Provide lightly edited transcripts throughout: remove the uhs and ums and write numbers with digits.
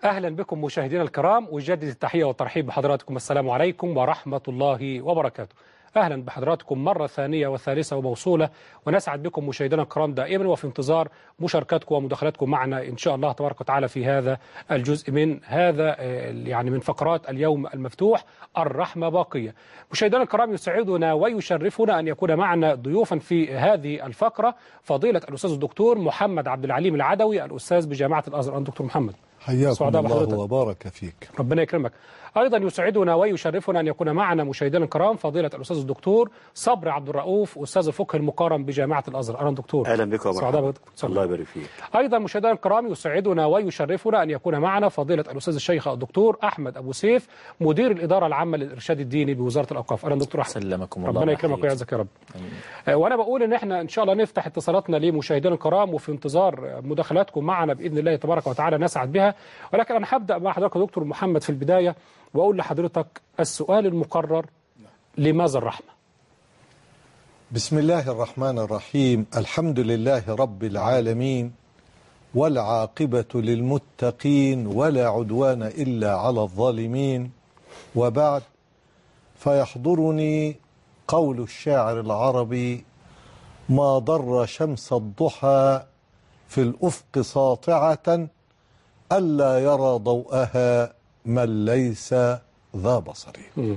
أهلا بكم مشاهدينا الكرام، وجدد التحية والترحيب بحضراتكم. السلام عليكم ورحمة الله وبركاته. أهلا بحضراتكم مرة ثانية وثالثة وموصولة، ونسعد بكم مشاهدينا الكرام دائما، وفي انتظار مشاركاتكم ومداخلاتكم معنا إن شاء الله تبارك وتعالى في هذا الجزء من هذا من فقرات اليوم المفتوح. الرحمة باقية. مشاهدينا الكرام، يسعدنا ويشرفنا أن يكون معنا ضيوفا في هذه الفقرة فضيلة الأستاذ الدكتور محمد عبد العليم العدوي، الأستاذ بجامعة الأزهر. دكتور محمد، حياكم الله وبارك فيك. ربنا يكرمك. أيضا يسعدنا ويشرفنا أن يكون معنا مشاهدينا الكرام فضيلة الأستاذ الدكتور صبري عبد الرؤوف، أستاذ الفقه المقارن بجامعة الأزهر. أهلا دكتور. أهلا بك ومرحبا. الله يبارك فيك. أيضا مشاهدينا الكرام، يسعدنا ويشرفنا أن يكون معنا فضيلة الأستاذ الشيخ الدكتور أحمد أبو سيف، مدير الإدارة العامة للإرشاد الديني بوزارة الأوقاف. أهلا دكتور أحمد. سلمكم الله. ربنا يكرمك ويعزك يا رب. وأنا بقول إن إحنا إن شاء الله نفتح اتصالاتنا لمشاهدينا الكرام، وفي انتظار مداخلاتكم معنا بإذن الله تبارك وتعالى نسعد بها. ولكن أنا هبدأ مع حضرتك دكتور محمد في البداية، وأقول لحضرتك السؤال المقرر: لماذا الرحمة؟ بسم الله الرحمن الرحيم. الحمد لله رب العالمين، والعاقبة للمتقين، ولا عدوان إلا على الظالمين، وبعد، فيحضرني قول الشاعر العربي: ما ضر شمس الضحى في الأفق ساطعة ألا يرى ضوءها من ليس ذا بصر.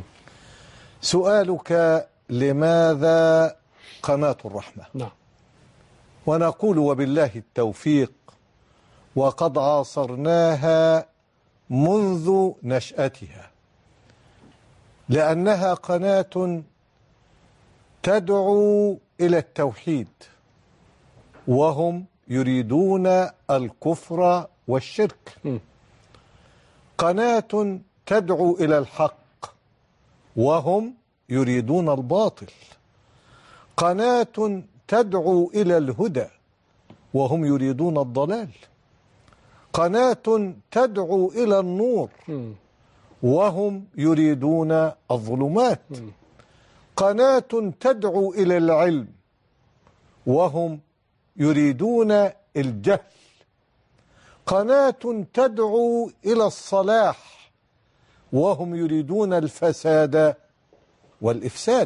سؤالك: لماذا قناة الرحمة؟ نعم. ونقول وبالله التوفيق، وقد عاصرناها منذ نشأتها، لأنها قناة تدعو إلى التوحيد، وهم يريدون الكفر والشرك. قناة تدعو إلى الحق، وهم يريدون الباطل. قناة تدعو إلى الهدى، وهم يريدون الضلال. قناة تدعو إلى النور، وهم يريدون الظلمات. قناة تدعو إلى العلم، وهم يريدون الجهل. قناة تدعو إلى الصلاح، وهم يريدون الفساد والإفساد.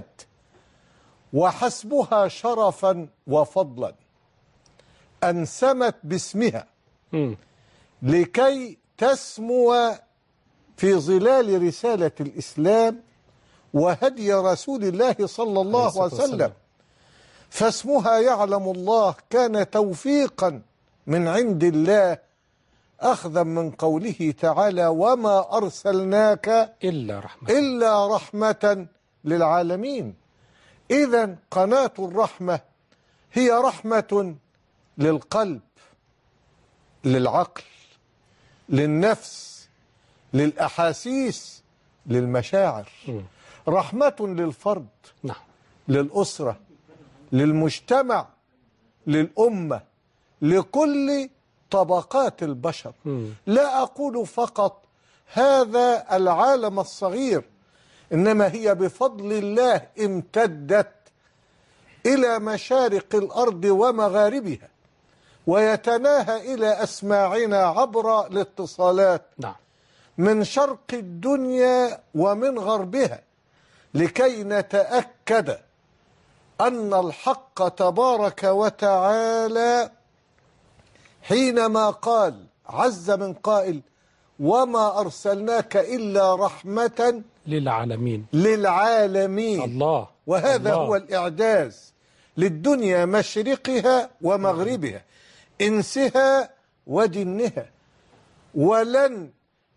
وحسبها شرفا وفضلا أن سمت باسمها لكي تسمو في ظلال رسالة الإسلام وهدي رسول الله صلى الله عليه وسلم. فاسمها يعلم الله كان توفيقا من عند الله، أخذا من قوله تعالى: وما أرسلناك إلا رحمة للعالمين. إذن قناة الرحمة هي رحمة للقلب، للعقل، للنفس، للأحاسيس، للمشاعر. رحمة للفرد، للأسرة، للمجتمع، للأمة، لكل طبقات البشر. لا أقول فقط هذا العالم الصغير، إنما هي بفضل الله امتدت إلى مشارق الأرض ومغاربها، ويتناهى إلى أسماعنا عبر الاتصالات من شرق الدنيا ومن غربها، لكي نتأكد أن الحق تبارك وتعالى حينما قال عز من قائل: وما أرسلناك إلا رحمة للعالمين. الله. وهذا الله هو الإعجاز للدنيا، مشرقها ومغربها، إنسها وجنها. ولن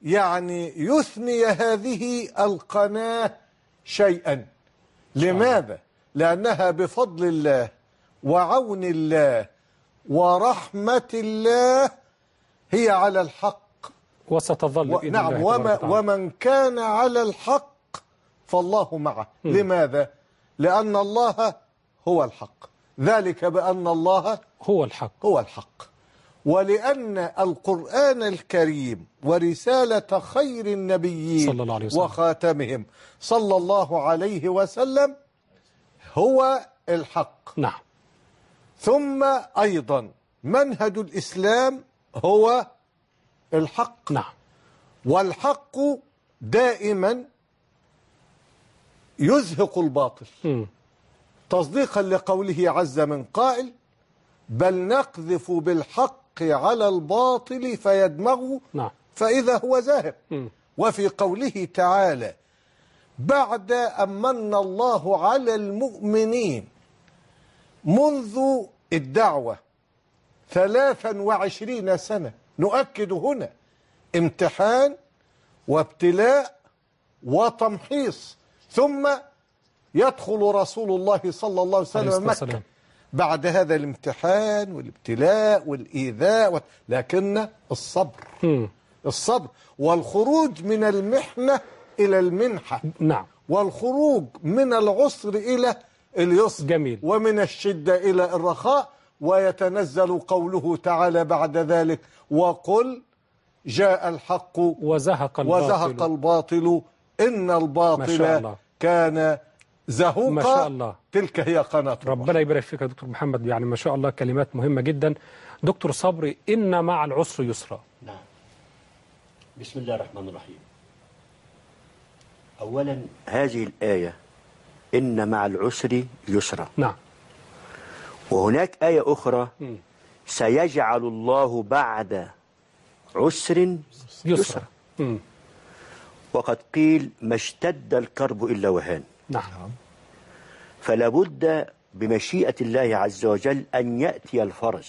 يثني هذه القناة شيئا. لماذا؟ لأنها بفضل الله وعون الله ورحمة الله هي على الحق، وستظل بإذن نعم. ومن كان على الحق فالله معه. لماذا؟ لأن الله هو الحق، ذلك بأن الله هو الحق. ولأن القرآن الكريم ورسالة خير النبيين صلى الله عليه وسلم وخاتمهم صلى الله عليه وسلم هو الحق. نعم. ثم أيضا منهج الإسلام هو الحق. نعم. والحق دائما يزهق الباطل، تصديقا لقوله عز من قائل: بل نقذف بالحق على الباطل فيدمغه فإذا هو زاهق. وفي قوله تعالى: بعد أن من الله على المؤمنين منذ الدعوة 23 سنة، نؤكد هنا امتحان وابتلاء وتمحيص، ثم يدخل رسول الله صلى الله عليه وسلم مكة بعد هذا الامتحان والابتلاء والإيذاء، لكن الصبر والخروج من المحنة إلى المنحة، والخروج من العسر إلى اليسر، جميل. ومن الشدة إلى الرخاء. ويتنزل قوله تعالى بعد ذلك: وقل جاء الحق وزهق الباطل إن الباطل كان زهوقا. ما شاء الله. تلك هي قناة ربنا يبارك فيك يا دكتور محمد، يعني ما شاء الله كلمات مهمة جدا. دكتور صبري، إن مع العسر يسرا. نعم. بسم الله الرحمن الرحيم. أولا هذه الآية إن مع العسر يسرا. نعم. وهناك آية أخرى: سيجعل الله بعد عسر يسرا. وقد قيل: ما اشتد الكرب إلا وهان. نعم. فلا بد بمشيئة الله عز وجل أن يأتي الفرج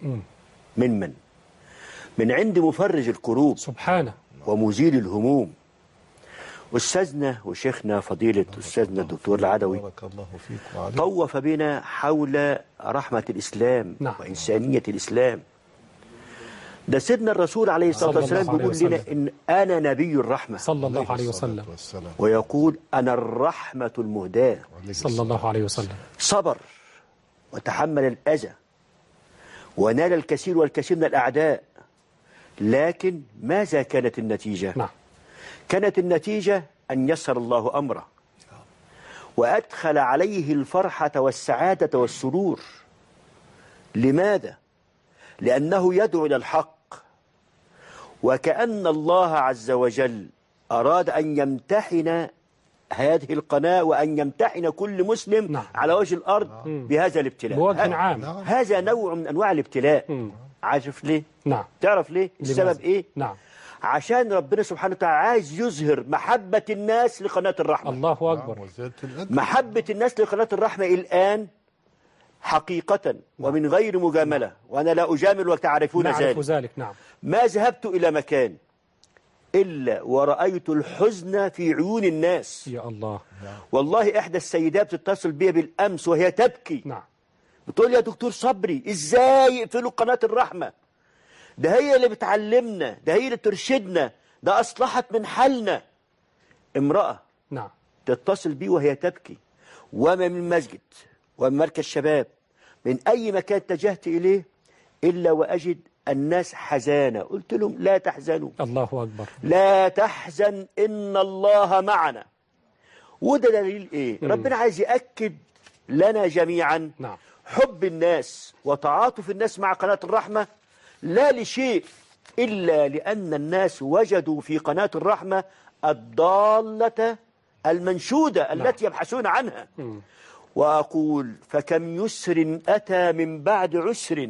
من عند مفرج الكروب سبحانه ومزيل الهموم. أستاذنا وشيخنا فضيلة أستاذنا الدكتور العدوي طوف بنا حول رحمة الإسلام وإنسانية الإسلام. ده سيدنا الرسول عليه الصلاة والسلام بيقول لنا إن أنا نبي الرحمة صلى الله عليه وسلم، ويقول أنا الرحمة المهداة صلى الله عليه وسلم. صبر وتحمل الأذى ونال الكثير والكثير من الأعداء، لكن ماذا كانت النتيجة؟ نعم. كانت النتيجة أن يسر الله أمره وأدخل عليه الفرحة والسعادة والسرور. لماذا؟ لأنه يدعو إلى الحق، وكأن الله عز وجل أراد أن يمتحن هذه القناة وأن يمتحن كل مسلم على وجه الأرض بهذا الابتلاء بوجه عام. هذا نوع من أنواع الابتلاء. عارف ليه؟ نعم. تعرف ليه؟ السبب إيه؟ نعم. عشان ربنا سبحانه وتعالى عايز يظهر محبة الناس لقناة الرحمة. الله أكبر. محبة الناس لقناة الرحمة الآن حقيقة ومن غير مجاملة، وأنا لا أجامل وتعرفون ذلك. نعم. ما ذهبت إلى مكان إلا ورأيت الحزن في عيون الناس. يا الله. والله إحدى السيدات بتتصل بي بالأمس وهي تبكي. نعم. بتقول: يا دكتور صبري، إزاي يقفلوا قناة الرحمة؟ ده هي اللي بتعلمنا، ده هي اللي ترشدنا، ده أصلحت من حالنا. امرأة نعم تتصل بي وهي تبكي، وما من مسجد ومن مركز شباب من أي مكان اتجهت إليه إلا وأجد الناس حزانة. قلت لهم: لا تحزنوا. الله أكبر. لا تحزن إن الله معنا. وده دليل إيه؟ ربنا عايز يأكد لنا جميعا حب الناس وتعاطف الناس مع قناة الرحمة، لا لشيء إلا لأن الناس وجدوا في قناة الرحمة الضالة المنشودة التي يبحثون عنها. وأقول: فكم يسر أتى من بعد عسر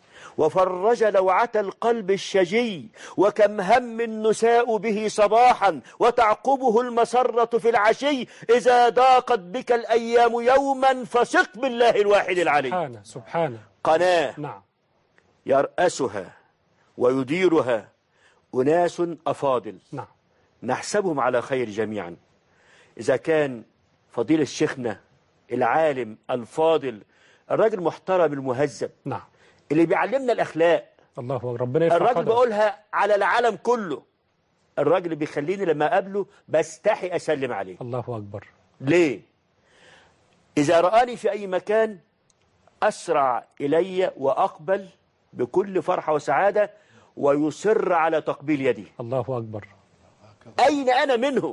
وفرج لوعة القلب الشجي، وكم هم نساء به صباحا وتعقبه المسرة في العشي، إذا ضاقت بك الأيام يوما فثق بالله الواحد العلي. سبحانه. قناة يرأسها ويديرها أناس أفاضل نحسبهم على خير جميعا. إذا كان فضيلة شيخنا العالم الفاضل الراجل محترم المهذب اللي بيعلمنا الأخلاق، الله أكبر، ربنا يرفع الراجل قدره. بقولها على العالم كله، الراجل بيخليني لما أقابله بستحي أسلم عليه. الله أكبر. ليه؟ إذا رآني في أي مكان أسرع إلي وأقبل بكل فرحة وسعادة ويصر على تقبيل يدي. الله أكبر. أين أنا منه؟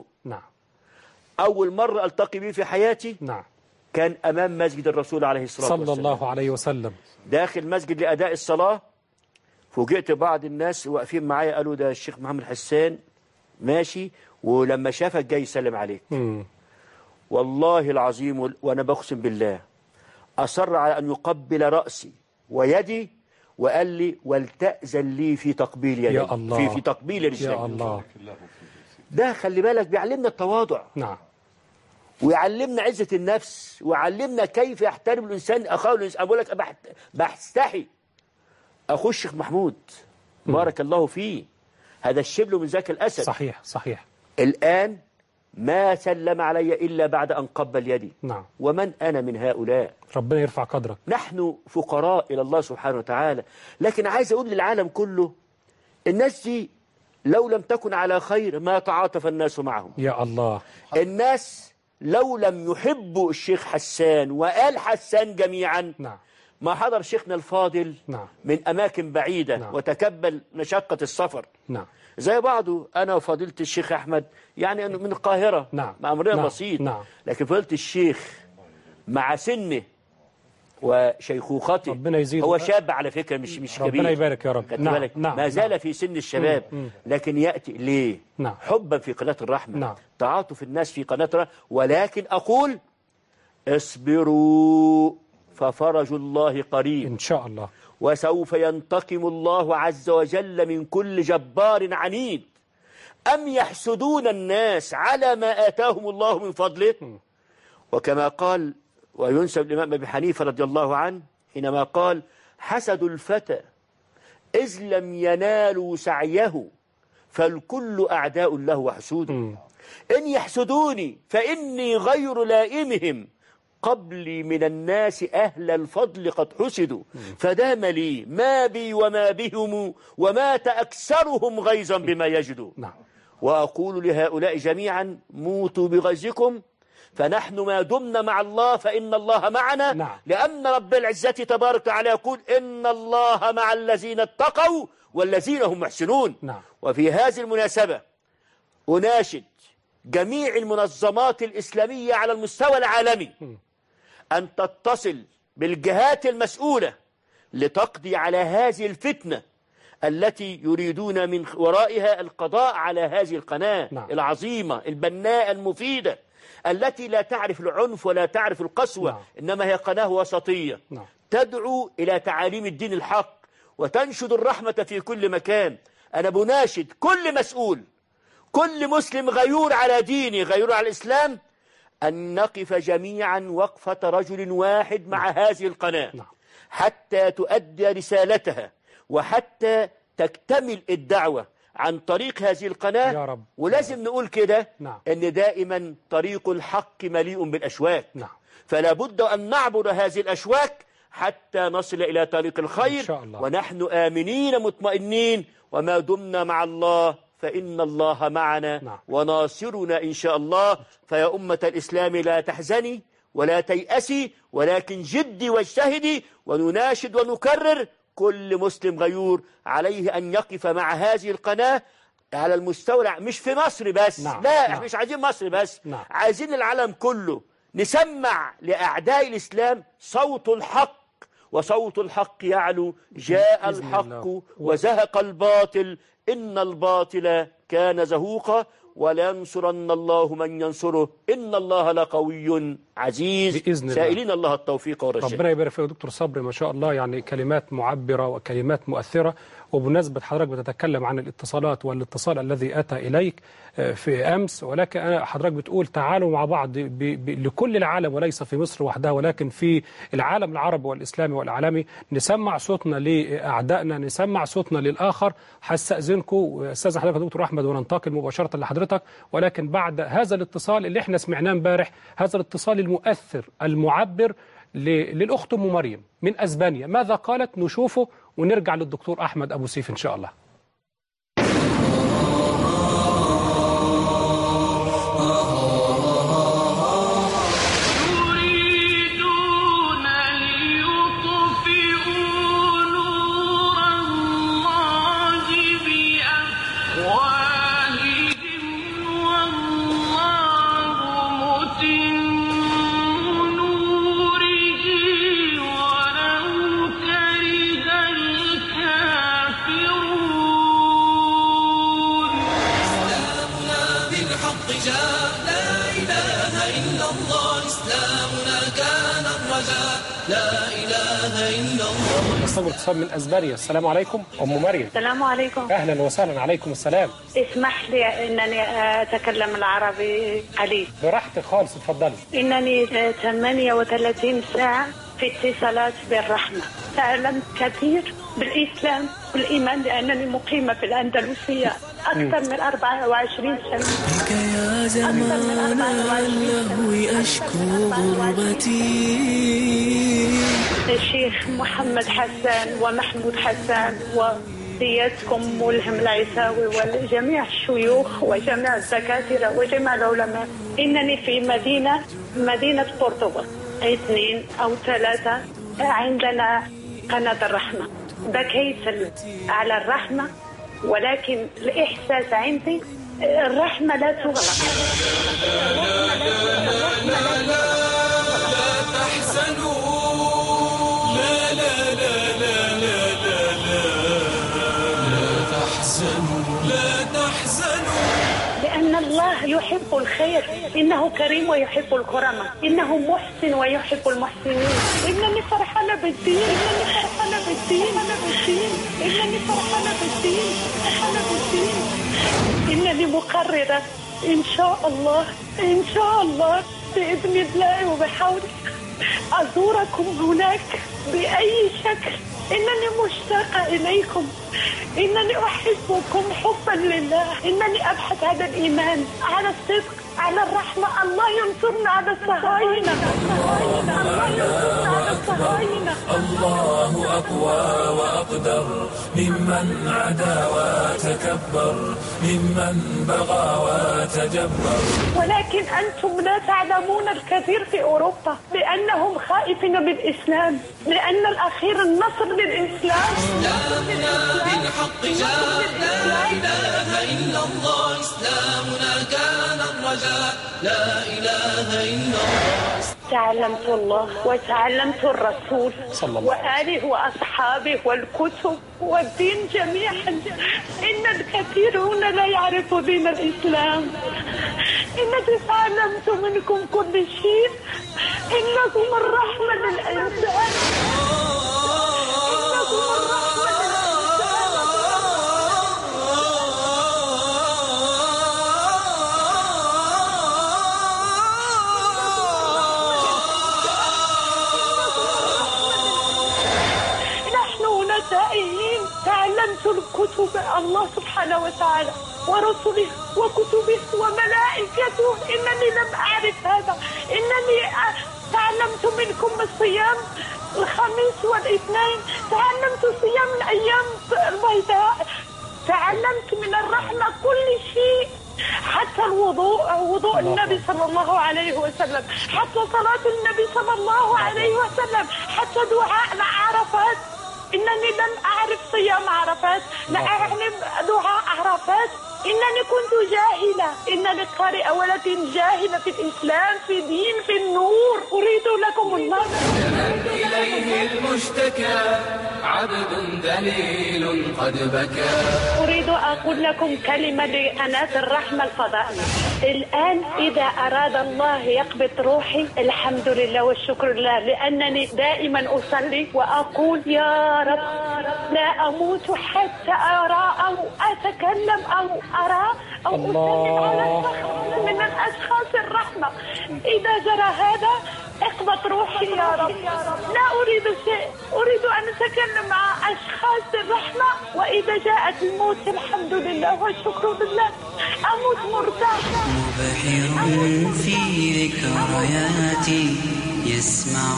أول مرة ألتقي به في حياتي كان أمام مسجد الرسول عليه الصلاة والسلام صلى الله عليه وسلم، داخل مسجد لأداء الصلاة. فوجئت بعض الناس واقفين معايا قالوا: ده الشيخ محمد حسان ماشي، ولما شافك جاي يسلم عليك. والله العظيم وأنا بقسم بالله أصر على أن يقبل رأسي ويدي، وقال لي ولتأذن لي في تقبيل يدي. يا الله. في تقبيل رجلي. يا الله. ده خلي بالك بيعلمنا التواضع. نعم. ويعلمنا عزة النفس، ويعلمنا كيف يحترم الإنسان أخاه الإنسان. أقول لك بستحي أخو الشيخ محمود بارك الله فيه، هذا الشبل من ذاك الأسد. صحيح صحيح. الآن ما سلم علي إلا بعد أن قبل يدي. نعم. ومن أنا من هؤلاء؟ ربنا يرفع قدرك. نحن فقراء إلى الله سبحانه وتعالى. لكن عايز أقول للعالم كله، الناس دي لو لم تكن على خير ما تعاطف الناس معهم. يا الله. الناس لو لم يحبوا الشيخ حسان وآل حسان جميعا، نعم، ما حضر شيخنا الفاضل نعم، من أماكن بعيدة، نعم، وتكبل مشقة السفر. نعم، زي بعضه أنا وفضيلة الشيخ أحمد، يعني من القاهرة، نعم، مع أمرنا نعم، بسيط، نعم. لكن فضيلة الشيخ مع سنه وشيخوخته، ربنا يزيده. هو شاب على فكرة، مش كبير، ربنا يبارك يا رب. نعم، نعم، ما زال في سن الشباب، لكن يأتي ليه؟ نعم، حبا في قناة الرحمة، نعم، تعاطف الناس في قناة الرحمة. ولكن أقول اصبروا ففرج الله قريب إن شاء الله، وسوف ينتقم الله عز وجل من كل جبار عنيد. أم يحسدون الناس على ما آتاهم الله من فضله؟ وكما قال وينسب الإمام أبي حنيفة رضي الله عنه حينما قال حسدوا الفتى إذ لم ينالوا سعيه فالكل أعداء له وحسود. إن يحسدوني فإني غير لائمهم قبلي من الناس أهل الفضل قد حسدوا فدام لي ما بي وما بهم ومات أكثرهم غيظا بما يجدوا. وأقول لهؤلاء جميعا موتوا بغيظكم فنحن ما دمنا مع الله فإن الله معنا. لأن رب العزة تبارك وتعالى يقول إن الله مع الذين اتقوا والذين هم محسنون. وفي هذه المناسبة أناشد جميع المنظمات الإسلامية على المستوى العالمي أن تتصل بالجهات المسؤولة لتقضي على هذه الفتنة التي يريدون من ورائها القضاء على هذه القناة العظيمة البناء المفيدة التي لا تعرف العنف ولا تعرف القسوة، إنما هي قناة وسطية تدعو إلى تعاليم الدين الحق وتنشد الرحمة في كل مكان. أنا بناشد كل مسؤول، كل مسلم غيور على دينه، غيور على الإسلام، أن نقف جميعا وقفة رجل واحد مع هذه القناة حتى تؤدي رسالتها وحتى تكتمل الدعوة عن طريق هذه القناة. يا رب. ولازم نقول كده أن دائما طريق الحق مليء بالأشواك، فلا بد أن نعبر هذه الأشواك حتى نصل إلى طريق الخير إن شاء الله. ونحن آمنين مطمئنين وما دمنا مع الله فإن الله معنا وناصرنا إن شاء الله. فيا أمة الإسلام لا تحزني ولا تيأسي ولكن جدي واجتهدي. ونناشد ونكرر كل مسلم غيور عليه أن يقف مع هذه القناة على المستوى، مش في مصر بس، لا احنا مش عايزين مصر بس، عايزين العالم كله نسمع لأعداء الإسلام صوت الحق، وصوت الحق يعلو. جاء الحق وزهق الباطل إن الباطل كان زهوقا ولينصرن الله من ينصره إن الله لقوي عزيز. سائلين الله التوفيق والرشاد. ربنا يبارك فيك دكتور صبري، ما شاء الله، يعني كلمات معبرة وكلمات مؤثرة. وبمناسبة حضرتك بتتكلم عن الاتصالات والاتصال الذي أتى إليك في أمس، ولكن حضرتك بتقول تعالوا مع بعض لكل العالم وليس في مصر وحدها ولكن في العالم العربي والإسلامي والعالمي، نسمع صوتنا لأعدائنا، نسمع صوتنا للآخر. هستأذنكم أستاذ حضرتك دكتور أحمد وننتقل مباشرة لحضرتك، ولكن بعد هذا الاتصال اللي احنا سمعناه امبارح، هذا الاتصال المؤثر المعبر للأخت أم مريم من أسبانيا، ماذا قالت؟ نشوفه ونرجع للدكتور أحمد أبو سيف إن شاء الله. ولو كره الكافرون ننتظر اتصال من اسبانيا. السلام عليكم ام مريم. السلام عليكم. اهلا وسهلا. عليكم السلام. اسمح لي انني اتكلم العربي قليل. براحتك خالص، اتفضلي. انني 38 ساعه في اتصالات بالرحمه. تعلمت كثير بالاسلام والايمان لانني مقيمه في الاندلسيه اكثر من 24 سنه. بك يا زمان اللهو اشكو غربتي. الشيخ محمد حسان ومحمود حسان وسيادتكم ملهم العيساوي وجميع الشيوخ وجميع الدكاتره وجميع العلماء. انني في مدينه قرطبه 2 أو 3 عندنا قناة الرحمة. بكيت على الرحمة، ولكن الإحساس عندي الرحمة لا تغلق. لا تحزنوا، لا لا لا لا لا لا لا تحزنوا، لا تحزنوا، لأن الله يحب الخير، إنه كريم ويحب الكرماء، إنه محسن ويحب المحسنين. إنني فرحانة بالدين، إنني فرحانة بالدين، إنني فرحانة بالدين، فرحانة بالدين. إنني مقررة إن شاء الله، إن شاء الله بإذن الله وبحوله أزوركم هناك بأي شكل. إنني مشتاقة إليكم، إنني أحبكم حبا لله، إنني أبحث عن الإيمان، على الصدق، على الرحمة. الله ينصرنا على الصهاينة، الله ينصرنا على الصهاينة. الله أقوى وأقدر ممن عدا وتكبر، ممن بغى وتجبر. ولكن أنتم لا تعلمون الكثير في أوروبا لأنهم خائفين بالإسلام، لأن الأخير النصر للإسلام. إسلامنا بالحق جاء، لا إله إلا الله، إسلامنا كان الرجاء، لا إله إلا الله. تعلمت الله وتعلمت الرسول وآله وأصحابه والكتب والدين جميعا. إن الكثيرون لا يعرفوا دين الإسلام. إنني تعلمت منكم كل شيء. إنكم الرحمة للإنسان، إنكم الرحمة للإنسان. تعلمت الكتب الله سبحانه وتعالى ورسله وكتبه وملائكته. إنني لم أعرف هذا. إنني تعلمت منكم الصيام الخميس والاثنين، تعلمت صيام الأيام البيضاء، تعلمت من الرحمة كل شيء، حتى وضوء النبي صلى الله عليه وسلم، حتى صلاة النبي صلى الله عليه وسلم، حتى دعاء عرفات. إنني لم أعرف صيام عرفات، لا أعرف دعاء عرفات. إنني كنت جاهلة، إنني قارئة ولكن جاهلة في الإسلام، في دين، في النور. أريد لكم النصر. إليه المشتكى عبد ذليل قد بكى. أريد أقول لكم كلمة لقناة الرحمة الفضائية. الآن إذا أراد الله يقبض روحي، الحمد لله والشكر لله، لأنني دائما أصلي وأقول يا رب لا أموت حتى أرى أو أتكلم أو أرى أو أسلم على شخص من الأشخاص الرحمة. إذا جرى هذا اقبض روحي يا رب. لا أريد شيء، أريد أن أتكلم مع أشخاص الرحمة. وإذا جاءت الموت الحمد لله والشكر لله، أموت مرتاحة. مبحر في ذكرياتي يسمع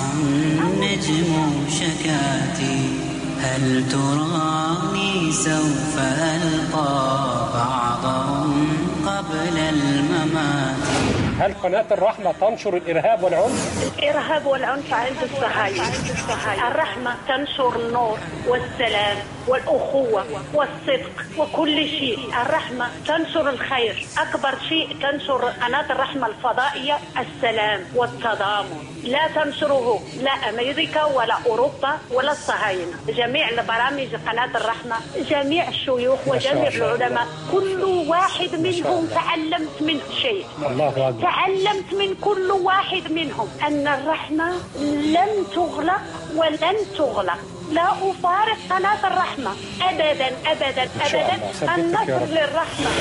النجم شكاتي، هل تراني سوف ألقى بعضهم قبل الممات. هل قناة الرحمة تنشر الإرهاب والعنف؟ الإرهاب والعنف عند الصهاينة. الرحمة تنشر النور والسلام والأخوة والصدق وكل شيء. الرحمة تنشر الخير. أكبر شيء تنشر قناة الرحمة الفضائية السلام والتضامن. لا تنشره لا أمريكا ولا أوروبا ولا الصهاينة. جميع البرامج قناة الرحمة، جميع الشيوخ وجميع العلماء، كل واحد منهم تعلمت منه شيء. الله أكبر. تعلمت من كل واحد منهم أن الرحمة لن تغلق ولن تغلق. لا أفارق قناة الرحمة أبدا أبدا أبدا. النصر للرحمة.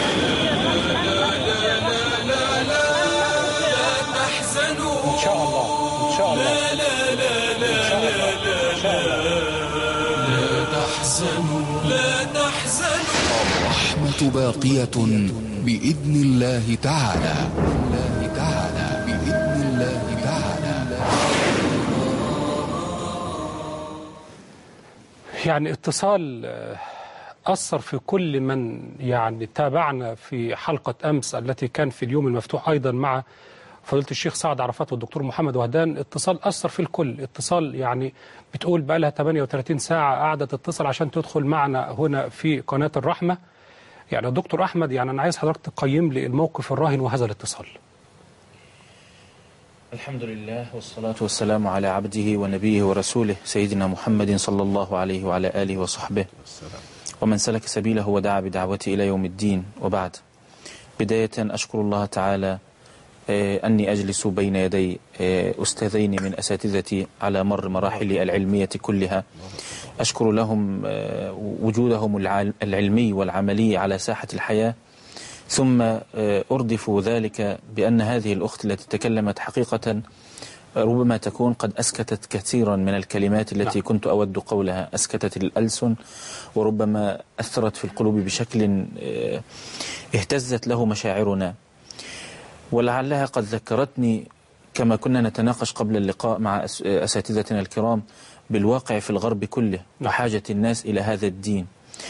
لا تحزنوا إن شاء الله إن شاء الله. لا تحزنوا لا تحزنوا. الرحمة باقية بإذن الله تعالى. بإذن الله تعالى. يعني اتصال أثر في كل من يعني تابعنا في حلقة أمس التي كان في اليوم المفتوح أيضا مع فضيلة الشيخ سعد عرفات والدكتور محمد وهدان. اتصال أثر في الكل. اتصال يعني بتقول بقى لها 38 ساعة قاعدة تتصل عشان تدخل معنا هنا في قناة الرحمة. يعني دكتور أحمد، يعني أنا عايز حضرتك تقيم لي الموقف الراهن وهذا الاتصال. الحمد لله والصلاة والسلام على عبده ونبيه ورسوله سيدنا محمد صلى الله عليه وعلى آله وصحبه ومن سلك سبيله ودعا بدعوته إلى يوم الدين، وبعد. بداية أشكر الله تعالى أني أجلس بين يدي أستاذين من أساتذتي على مر مراحل العلمية كلها. أشكر لهم وجودهم العلمي والعملي على ساحة الحياة، ثم أردف ذلك بأن هذه الأخت التي تكلمت حقيقة ربما تكون قد أسكتت كثيرا من الكلمات التي كنت أود قولها، أسكتت الألسن وربما أثرت في القلوب بشكل اهتزت له مشاعرنا، ولعلها قد ذكرتني كما كنا نتناقش قبل اللقاء مع أساتذتنا الكرام بالواقع في الغرب كله وحاجة الناس إلى هذا الدين.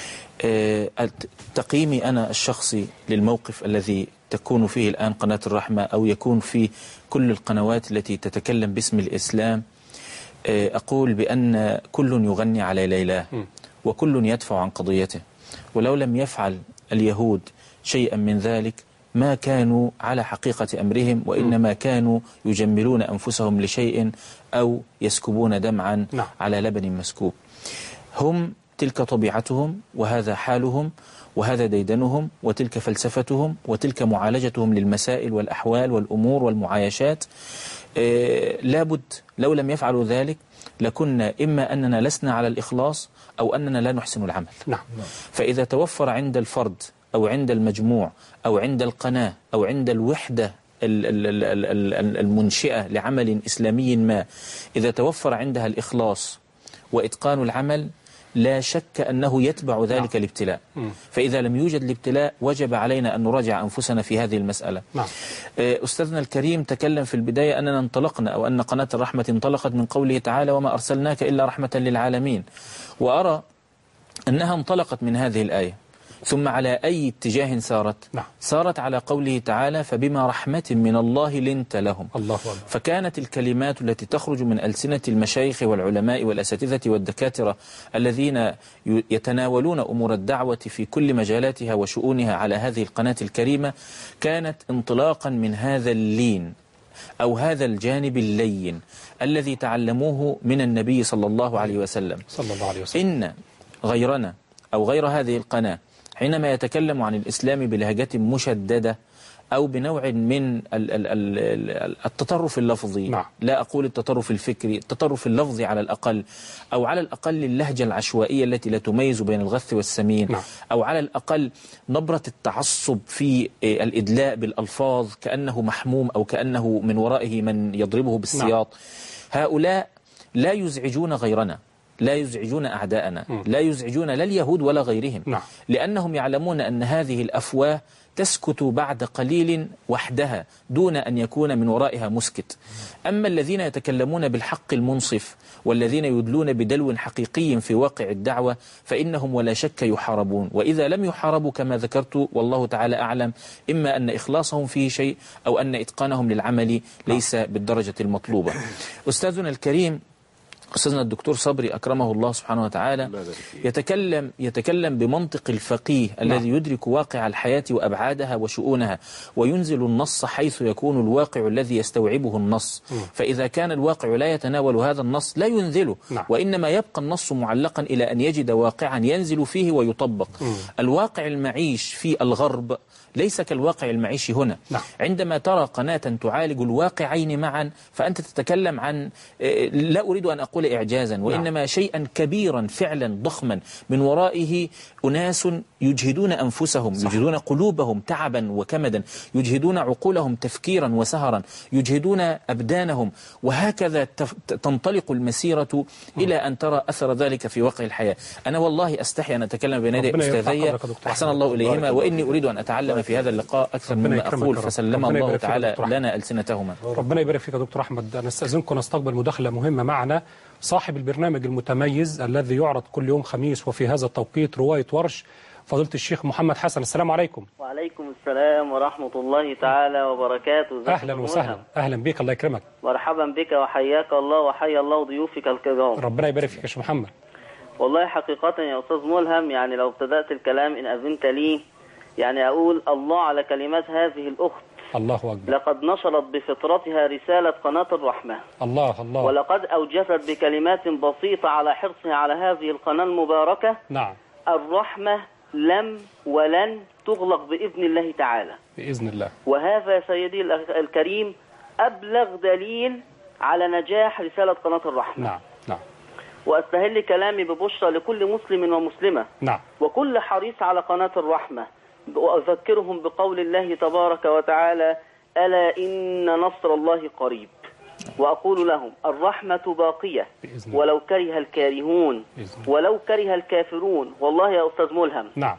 تقييمي أنا الشخصي للموقف الذي تكون فيه الآن قناة الرحمة أو يكون في كل القنوات التي تتكلم باسم الإسلام، أقول بأن كل يغني على ليلاه وكل يدفع عن قضيته، ولو لم يفعل اليهود شيئا من ذلك ما كانوا على حقيقة أمرهم، وإنما كانوا يجملون أنفسهم لشيء أو يسكبون دمعا على لبن مسكوب. هم تلك طبيعتهم وهذا حالهم وهذا ديدنهم وتلك فلسفتهم وتلك معالجتهم للمسائل والأحوال والأمور والمعايشات. لابد لو لم يفعلوا ذلك لكنا إما أننا لسنا على الإخلاص أو أننا لا نحسن العمل. فإذا توفر عند الفرد أو عند المجموع أو عند القناة أو عند الوحدة المنشئة لعمل إسلامي ما، إذا توفر عندها الإخلاص وإتقان العمل لا شك أنه يتبع ذلك الابتلاء. فإذا لم يوجد الابتلاء وجب علينا أن نراجع أنفسنا في هذه المسألة. أستاذنا الكريم تكلم في البداية أننا انطلقنا أو أن قناة الرحمة انطلقت من قوله تعالى وما أرسلناك إلا رحمة للعالمين، وأرى أنها انطلقت من هذه الآية، ثم على أي اتجاه سارت؟ سارت على قوله تعالى فبما رحمة من الله لنت لهم. فكانت الكلمات التي تخرج من ألسنة المشايخ والعلماء والأساتذة والدكاترة الذين يتناولون أمور الدعوة في كل مجالاتها وشؤونها على هذه القناة الكريمة كانت انطلاقا من هذا اللين أو هذا الجانب اللين الذي تعلموه من النبي صلى الله عليه وسلم. إن غيرنا أو غير هذه القناة حينما يتكلم عن الإسلام بلهجة مشددة أو بنوع من التطرف اللفظي، لا أقول التطرف الفكري، التطرف اللفظي على الأقل، أو على الأقل اللهجة العشوائية التي لا تميز بين الغث والسمين، أو على الأقل نبرة التعصب في الإدلاء بالألفاظ كأنه محموم أو كأنه من ورائه من يضربه بالسياط. هؤلاء لا يزعجون غيرنا، لا يزعجون أعداءنا، لا يزعجون لا اليهود ولا غيرهم، لأنهم يعلمون أن هذه الأفواه تسكت بعد قليل وحدها دون أن يكون من ورائها مسكت. أما الذين يتكلمون بالحق المنصف والذين يدلون بدلو حقيقي في واقع الدعوة فإنهم ولا شك يحاربون، وإذا لم يحاربوا كما ذكرت والله تعالى أعلم إما أن إخلاصهم فيه شيء أو أن إتقانهم للعمل ليس بالدرجة المطلوبة. أستاذنا الكريم أستاذنا الدكتور صبري أكرمه الله سبحانه وتعالى يتكلم بمنطق الفقيه الذي يدرك واقع الحياة وأبعادها وشؤونها وينزل النص حيث يكون الواقع الذي يستوعبه النص. فإذا كان الواقع لا يتناول هذا النص لا ينزله، وإنما يبقى النص معلقا إلى أن يجد واقعا ينزل فيه ويطبق. الواقع المعيش في الغرب ليس كالواقع المعيشي هنا. عندما ترى قناة تعالج الواقعين معا فأنت تتكلم عن، لا أريد أن أقول أقول إعجازا وإنما شيئا كبيرا فعلا ضخما من ورائه أناس يجهدون أنفسهم، يجهدون قلوبهم تعبا وكمدا، يجهدون عقولهم تفكيرا وسهرا، يجهدون أبدانهم، وهكذا تنطلق المسيرة إلى أن ترى أثر ذلك في واقع الحياة. أنا والله أستحي أن أتكلم بين يدي أستاذي أحسن الله إليهما، وإني أريد أن أتعلم في هذا اللقاء أكثر مما أقول، فسلم الله تعالى لنا ألسنتهما. ربنا يبارك فيك يا دكتور أحمد. أنا أستأذنكم نستقبل مداخلة مهمة معنا صاحب البرنامج المتميز الذي يعرض كل يوم خميس وفي هذا التوقيت رواية ورش، فضيلة الشيخ محمد حسن. السلام عليكم. وعليكم السلام ورحمة الله تعالى وبركاته. أهلا وسهلا. أهلا بك، الله يكرمك. مرحبا بك وحياك الله وحيا الله ضيوفك الكرام. ربنا يبارك فيك يا شيخ محمد. والله حقيقة يا أستاذ ملهم، يعني لو ابتدأت الكلام إن أذنت لي، يعني أقول الله على كلمات هذه الأخت. الله أكبر. لقد نشرت بفطرتها رسالة قناة الرحمة. الله الله. ولقد أوجزت بكلمات بسيطة على حرصها على هذه القناة المباركة. نعم. الرحمة لم ولن تغلق بإذن الله تعالى. بإذن الله. وهذا يا سيدي الكريم أبلغ دليل على نجاح رسالة قناة الرحمة. نعم نعم. وأستهل كلامي ببشرى لكل مسلم ومسلمة. نعم. وكل حريص على قناة الرحمة، وأذكرهم بقول الله تبارك وتعالى: ألا إن نصر الله قريب. وأقول لهم: الرحمة باقية ولو كره الكارهون ولو كره الكافرون. والله يا أستاذ ملهم، نعم،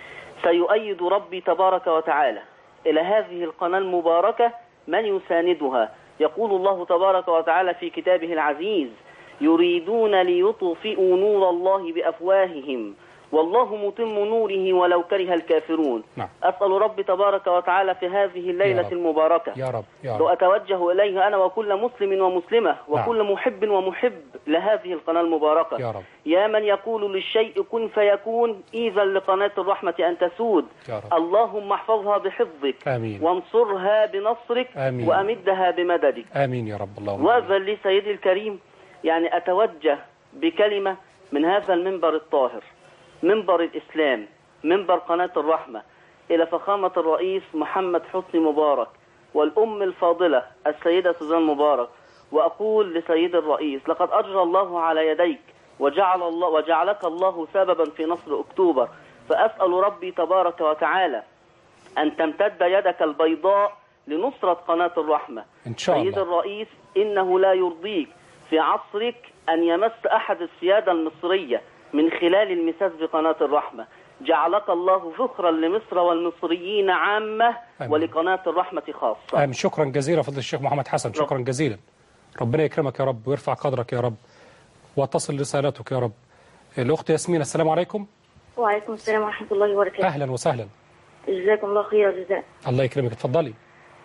سيؤيد ربي تبارك وتعالى إلى هذه القناة المباركة من يساندها. يقول الله تبارك وتعالى في كتابه العزيز: يريدون ليطفئوا نور الله بأفواههم والله متم نوره ولو كره الكافرون. نعم. أسأل ربي تبارك وتعالى في هذه الليلة المباركة يا رب يا رب وأتوجه إليه أنا وكل مسلم ومسلمة وكل محب ومحب لهذه القناة المباركة. يا رب. يا من يقول للشيء كن فيكون، إذا لقناة الرحمة أن تسود. يا رب. اللهم احفظها بحفظك. آمين. وانصرها بنصرك. آمين. وأمدها بمددك. آمين يا رب. اللهم وأذن لي سيدي الكريم، يعني أتوجه بكلمة من هذا المنبر الطاهر، منبر الإسلام، منبر قناة الرحمة، إلى فخامة الرئيس محمد حسني مبارك والأم الفاضلة السيدة سوزان مبارك، وأقول لسيد الرئيس: لقد أجرى الله على يديك وجعلك الله سببا في نصر أكتوبر، فأسأل ربي تبارك وتعالى أن تمتد يدك البيضاء لنصرة قناة الرحمة. إن شاء الله. سيد الرئيس، إنه لا يرضيك في عصرك أن يمس أحد السيادة المصرية من خلال المساس بقناة الرحمة. جعلك الله ذخرا لمصر والمصريين عامة ولقناة الرحمة خاصة. شكرا جزيلا فضل الشيخ محمد حسن، شكرا جزيلا. ربنا يكرمك يا رب ويرفع قدرك يا رب وتصل رسالتك يا رب. الأخت ياسمين، السلام عليكم. وعليكم السلام ورحمة الله وبركاته. أهلا وسهلا. جزاكم الله خير الجزاء. الله يكرمك، اتفضلي.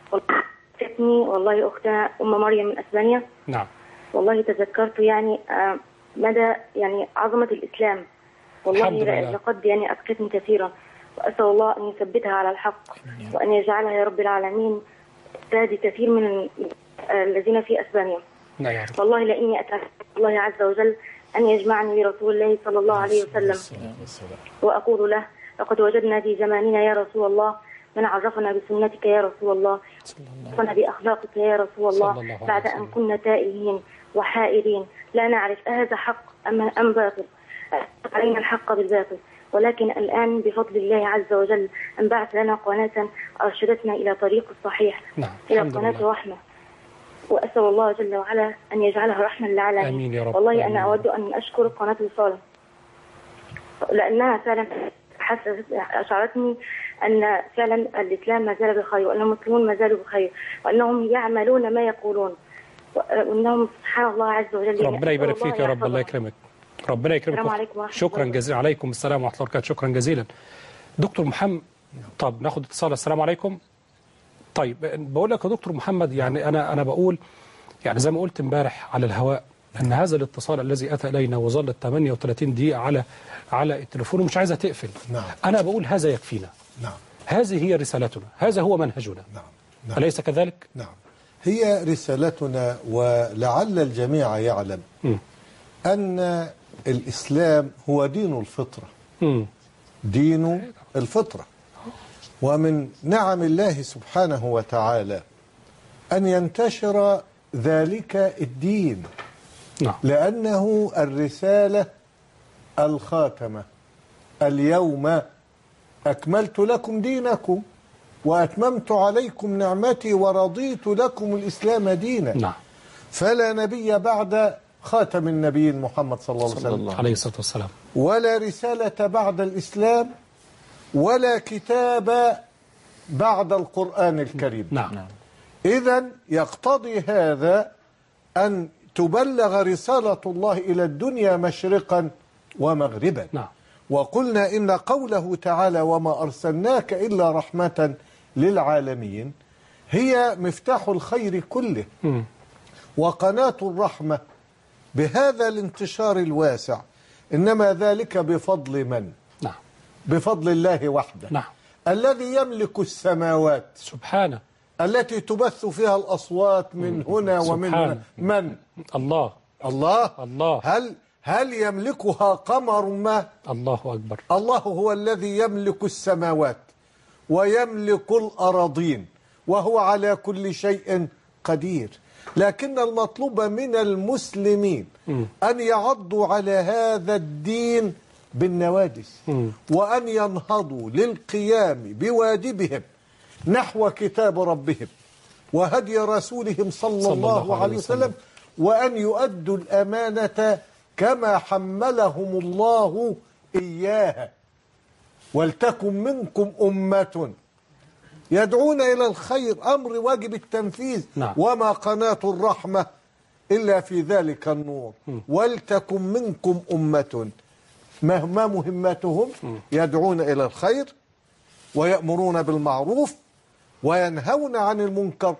والله أختنا أم مريم من أسبانيا. نعم. والله تذكرت يعني مدى يعني عظمة الإسلام، والله لقد يعني أبكتني كثيرا، وأسأل الله أن يثبتها على الحق وأن يجعلها يا رب العالمين سادي كثير من الذين في أسبانيا. نعم. والله لإني أتعلم الله عز وجل أن يجمعني برسول الله صلى الله عليه وسلم، وأقول له: لقد وجدنا في زماننا يا رسول الله من عرفنا بسنتك يا رسول الله، عرفنا بأخلاقك يا رسول الله، بعد أن كنا تائهين وحائرين لا نعرف هذا حق أم باطل، علينا الحق بالباطل، ولكن الآن بفضل الله عز وجل أن بعث لنا قناة أرشدتنا إلى طريق الصحيح. نعم. إلى قناة رحمة، وأسأل الله جل وعلا أن يجعلها رحمة للعالمين. آمين يا رب. والله آمين. أنا أود أن أشكر قناة الوصال، لأنها فعلا أشعرتني أن فعلا الإسلام ما زال بخير، وأن المسلمون ما زالوا بخير، وأنهم يعملون ما يقولون، وأنهم سبحان الله عز وجل. ربنا يبارك فيك يا رب. الله يكرمك. ربنا يكرمك. شكرا جزيلا. عليكم السلام ورحمة الله وبركاته. شكرا جزيلا دكتور محمد. طب ناخد اتصال. السلام عليكم. طيب بقول لك يا دكتور محمد، يعني أنا بقول يعني زي ما قلت امبارح على الهواء أن هذا الاتصال الذي أتى إلينا وظلت 38 دقيقة على التليفون ومش عايزة تقفل. نعم. أنا بقول هذا يكفينا. نعم. هذه هي رسالتنا، هذا هو منهجنا. نعم. نعم. أليس كذلك؟ نعم، هي رسالتنا، ولعل الجميع يعلم أن الإسلام هو دين الفطرة. دين الفطرة، ومن نعم الله سبحانه وتعالى أن ينتشر ذلك الدين نعم. لأنه الرسالة الخاتمة. اليوم أكملت لكم دينكم وأتممت عليكم نعمتي ورضيت لكم الإسلام دينا. نعم. فلا نبي بعد خاتم النبيين محمد صلى الله عليه وسلم عليه الصلاة والسلام، ولا رسالة بعد الإسلام، ولا كتاب بعد القرآن الكريم. نعم. إذن يقتضي هذا أن تبلغ رسالة الله إلى الدنيا مشرقا ومغربا. نعم. وقلنا إن قوله تعالى وما أرسلناك إلا رحمة للعالمين هي مفتاح الخير كله. وقناة الرحمة بهذا الانتشار الواسع إنما ذلك بفضل من؟ نعم. بفضل الله وحده. نعم. الذي يملك السماوات سبحانه، التي تبث فيها الأصوات من هنا ومن هنا. من؟ الله. الله. الله. هل يملكها قمر ما؟ الله أكبر. الله هو الذي يملك السماوات ويملك الأراضين وهو على كل شيء قدير. لكن المطلوب من المسلمين أن يعضوا على هذا الدين بالنواجذ وأن ينهضوا للقيام بواجبهم نحو كتاب ربهم وهدي رسولهم صلى الله عليه وسلم، وأن يؤدوا الأمانة كما حملهم الله إياها. ولتكن منكم أمة يدعون إلى الخير، أمر واجب التنفيذ. نعم. وما قناة الرحمة إلا في ذلك النور. ولتكن منكم أمة ما مهمتهم؟ يدعون إلى الخير ويأمرون بالمعروف وينهون عن المنكر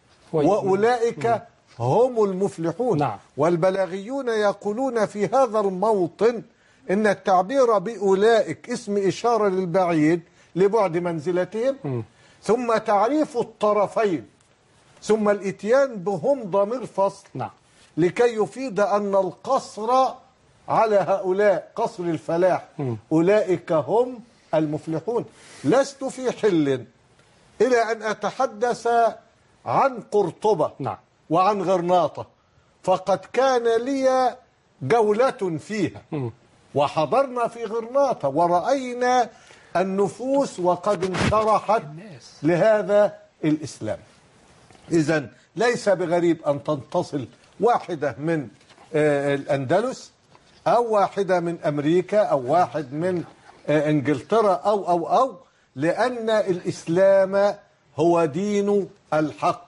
وأولئك هم المفلحون. نعم. والبلاغيون يقولون في هذا الموطن إن التعبير بأولئك اسم إشارة للبعيد لبعد منزلتهم، ثم تعريف الطرفين، ثم الاتيان بهم ضمير فصل. نعم. لكي يفيد أن القصر على هؤلاء قصر الفلاح. أولئك هم المفلحون. لست في حل إلى أن أتحدث عن قرطبة. نعم. وعن غرناطة، فقد كان لي جولة فيها وحضرنا في غرناطة ورأينا النفوس وقد انشرحت لهذا الإسلام. إذن ليس بغريب أن تنتصل واحدة من الأندلس أو واحدة من أمريكا أو واحد من إنجلترا أو لأن الإسلام هو دين الحق.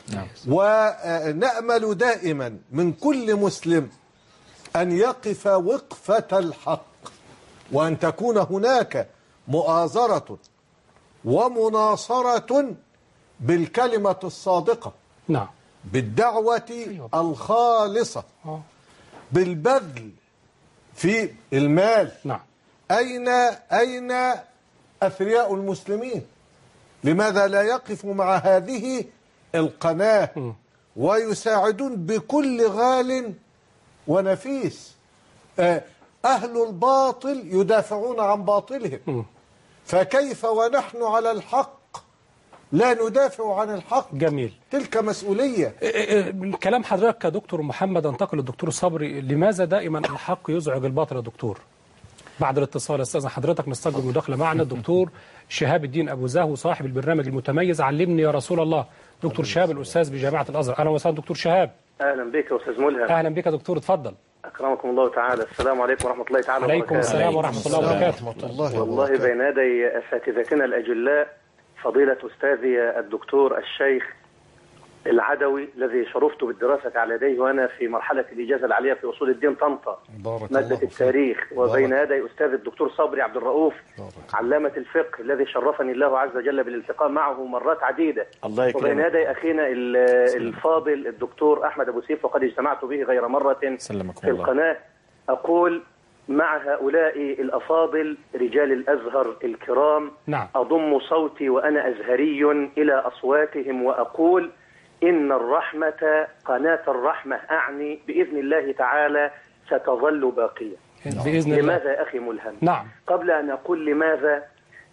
ونأمل دائما من كل مسلم أن يقف وقفة الحق، وأن تكون هناك مؤازرة ومناصرة بالكلمة الصادقة. نعم. بالدعوة الخالصة، بالبذل في المال. نعم. أين أثرياء المسلمين؟ لماذا لا يقفوا مع هذه القناة ويساعدون بكل غال ونفيس؟ أهل الباطل يدافعون عن باطلهم، فكيف ونحن على الحق لا ندافع عن الحق؟ جميل. تلك مسؤولية. من كلام حضرتك يا دكتور محمد انتقل للدكتور صبري. لماذا دائما الحق يزعج الباطل يا دكتور؟ بعد الاتصال استاذن حضرتك نستقبل مداخله معنا الدكتور شهاب الدين ابو زهو صاحب البرنامج المتميز علمني يا رسول الله. دكتور شهاب الاستاذ بجامعه الازهر. اهلا وسهلا دكتور شهاب. اهلا بك يا استاذ ملهم. اهلا بك يا دكتور، اتفضل. اكرمكم الله تعالى. السلام عليكم ورحمه الله تعالى وبركاته. عليكم السلام ورحمه الله وبركاته. والله بين يدي اساتذتنا الاجلاء فضيله استاذي الدكتور الشيخ العدوي الذي شرفت بالدراسه على يديه وانا في مرحله الاجازه العاليه في اصول الدين طنطا ماده التاريخ، وبين يدي استاذ الدكتور صبري عبد الرؤوف علامه الفقه الذي شرفني الله عز وجل بالالتقاء معه مرات عديده. الله يكرمك. وبين يدي اخينا الفاضل الدكتور احمد ابو سيف وقد اجتمعت به غير مره في القناه. اقول مع هؤلاء الافاضل رجال الازهر الكرام نعم. اضم صوتي وانا ازهري الى اصواتهم واقول إن الرحمة قناة الرحمة أعني بإذن الله تعالى ستظل باقية بإذن الله. لماذا أخي ملهم؟ نعم. قبل أن أقول لماذا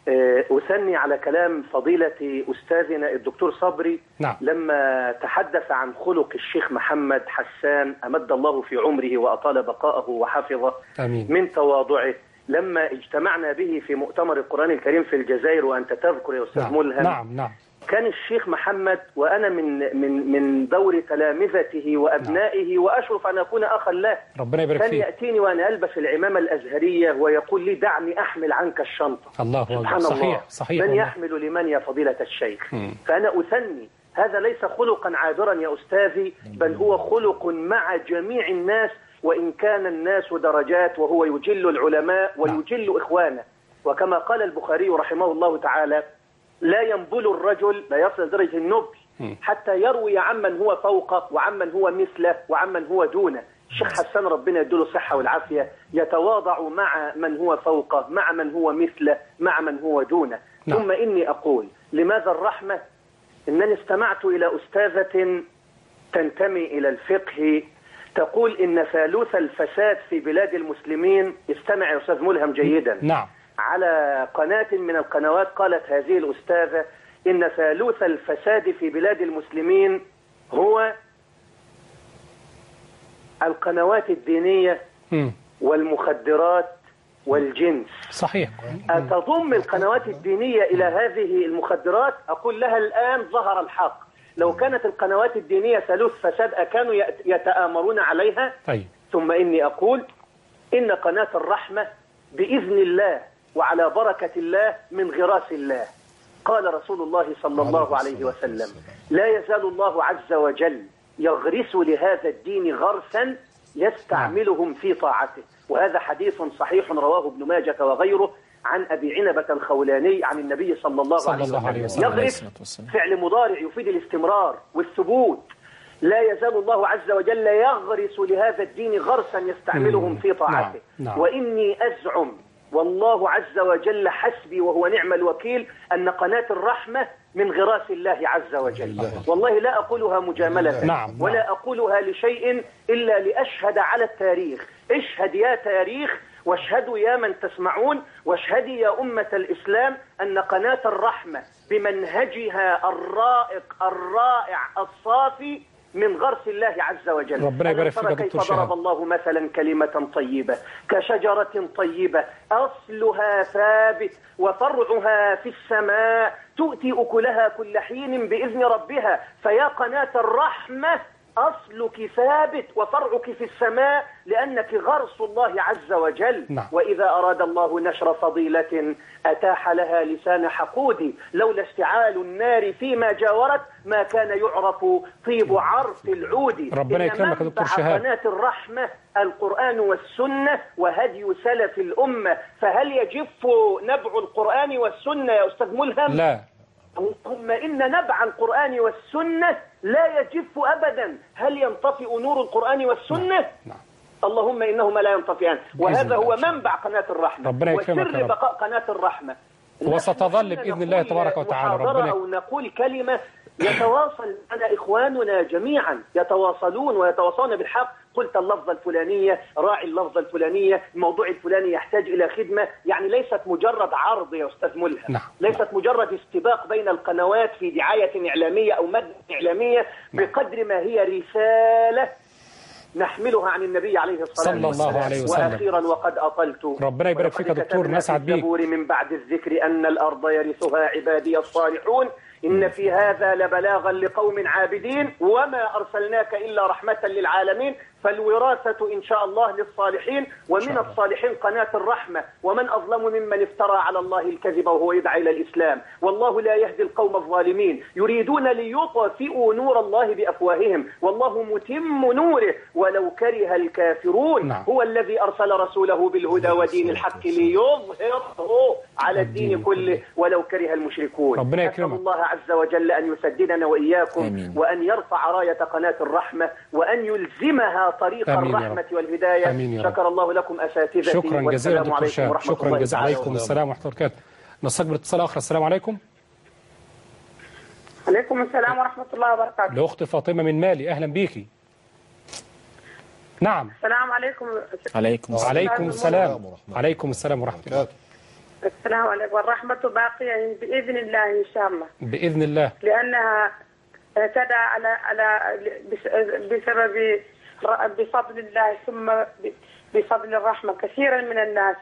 أثني على كلام فضيلة أستاذنا الدكتور صبري. نعم. لما تحدث عن خلق الشيخ محمد حسان أمد الله في عمره وأطال بقاءه وحفظه. آمين. من تواضعه لما اجتمعنا به في مؤتمر القرآن الكريم في الجزائر، وأنت تذكر يا أستاذ ملهم. نعم. كان الشيخ محمد وأنا من دور تلامذته وأبنائه، وأشرف أن أكون أخا له. ربنا يبارك فيه. فيك. كان يأتيني وأنا ألبس العمامة الأزهرية ويقول لي دعني أحمل عنك الشنطة. الله أكبر. سبحان الله. صحيح. من يحمل لمن يا فضيلة الشيخ؟ فأنا أثني هذا ليس خلقا عابرا يا أستاذي، بل هو خلق مع جميع الناس، وإن كان الناس درجات، وهو يجل العلماء ويجل إخوانه. وكما قال البخاري رحمه الله تعالى: لا ينبل الرجل، لا يصل درجة النبل حتى يروي عمن هو فوقه وعمن هو مثله وعمن هو دونه. الشيخ حسان ربنا يديله الصحة والعافية يتواضع مع من هو فوقه، مع من هو مثله، مع من هو دونه. ثم إني أقول لماذا الرحمة؟ إنني استمعت إلى أستاذة تنتمي إلى الفقه تقول إن ثالوث الفساد في بلاد المسلمين، استمع يا أستاذ ملهم جيدا. نعم. على قناة من القنوات قالت هذه الأستاذة إن ثالوث الفساد في بلاد المسلمين هو القنوات الدينية والمخدرات والجنس. صحيح. أتضم القنوات الدينية إلى هذه المخدرات؟ أقول لها الآن ظهر الحق. لو كانت القنوات الدينية ثالوث فساد أكانوا يتآمرون عليها؟ طيب. ثم إني أقول إن قناة الرحمة بإذن الله وعلى بركة الله من غراس الله. قال رسول الله صلى الله عليه وسلم: لا يزال الله عز وجل يغرس لهذا الدين غرسا يستعملهم في طاعته. وهذا حديث صحيح رواه ابن ماجة وغيره عن أبي عنبة الخولاني عن النبي صلى الله عليه وسلم. يغرس فعل مضارع يفيد الاستمرار والثبوت. لا يزال الله عز وجل يغرس لهذا الدين غرسا يستعملهم في طاعته. وإني أزعم والله عز وجل حسبي وهو نعم الوكيل أن قناة الرحمة من غراس الله عز وجل. والله لا أقولها مجاملة ولا أقولها لشيء إلا لأشهد على التاريخ. اشهد يا تاريخ، واشهدوا يا من تسمعون، واشهدي يا أمة الإسلام أن قناة الرحمة بمنهجها الرائق الرائع الصافي من غرس الله عز وجل. ربنا يبارك فيك يا دكتور كيف ضرب الله مثلا كلمة طيبة كشجرة طيبة أصلها ثابت وفرعها في السماء تؤتي أكلها كل حين بإذن ربها. فيا قناة الرحمة أصلك ثابت وفرعك في السماء لأنك غرس الله عز وجل. وإذا أراد الله نشر فضيلة أتاح لها لسان حقود، لولا اشتعال النار فيما جاورت ما كان يعرف طيب عرف العود. ربنا يكرمك يا دكتور شهاب. قناة الرحمة القرآن والسنة وهدي سلف الأمة. فهل يجف نبع القرآن والسنة يا أستاذ ملهم؟ لا. ثم إن نبع القرآن والسنة لا يجف أبدا. هل ينطفئ نور القرآن والسنة؟ اللهم إنهما لا ينطفئان. وهذا هو منبع قناة الرحمة وسر بقاء قناة الرحمة. وستظل بإذن الله تبارك وتعالى. ربنا أو نقول كلمة يتواصل معنا إخواننا جميعا، يتواصلون ويتواصلون بالحق. قلت اللفظة الفلانية، راعي اللفظة الفلانية، الموضوع الفلاني يحتاج إلى خدمة. يعني ليست مجرد عرض يا أستاذ ملهم. ليست مجرد استباق بين القنوات في دعاية إعلامية أو مادة إعلامية، بقدر ما هي رسالة نحملها عن النبي عليه الصلاة والسلام. الله عليه وسلم. وأخيرا وقد أطلت، ربنا يبارك فيك يا دكتور، نسعد بيك. من بعد الذكر أن الأرض يرثها عبادي الصالحون إن في هذا لبلاغا لقوم عابدين وما أرسلناك إلا رحمة للعالمين. فالوراثة إن شاء الله للصالحين، ومن الصالحين قناة الرحمة. ومن أظلم ممن افترى على الله الكذب وهو يدعى إلى الإسلام. والله لا يهدي القوم الظالمين يريدون ليطفئوا نور الله بأفواههم والله متم نوره ولو كره الكافرون. هو الذي أرسل رسوله بالهدى ودين الحق ليظهره على الدين كله ولو كره المشركون. ربنا يكرمك. أسأل الله عز وجل أن يسددنا وإياكم وأن يرفع راية قناة الرحمة وأن يلزمها طريق الرحمة والهداية. شكر الله لكم أساتذتي. شكرا جزيلا دكتور شهاب. شكرا جزيلا. عليكم السلام ورحمة الله وبركاته. نستقبل اتصال آخر. السلام عليكم. عليكم السلام ورحمة الله وبركاته. الأخت فاطمة من مالي، أهلا بيكي. نعم. السلام عليكم. عليكم السلام. عليكم السلام ورحمة الله. السلام عليكم. والرحمة باقية بإذن الله إن شاء الله. بإذن الله. لأنها اهتدى على بسبب بفضل الله ثم بفضل الرحمة كثيرا من الناس.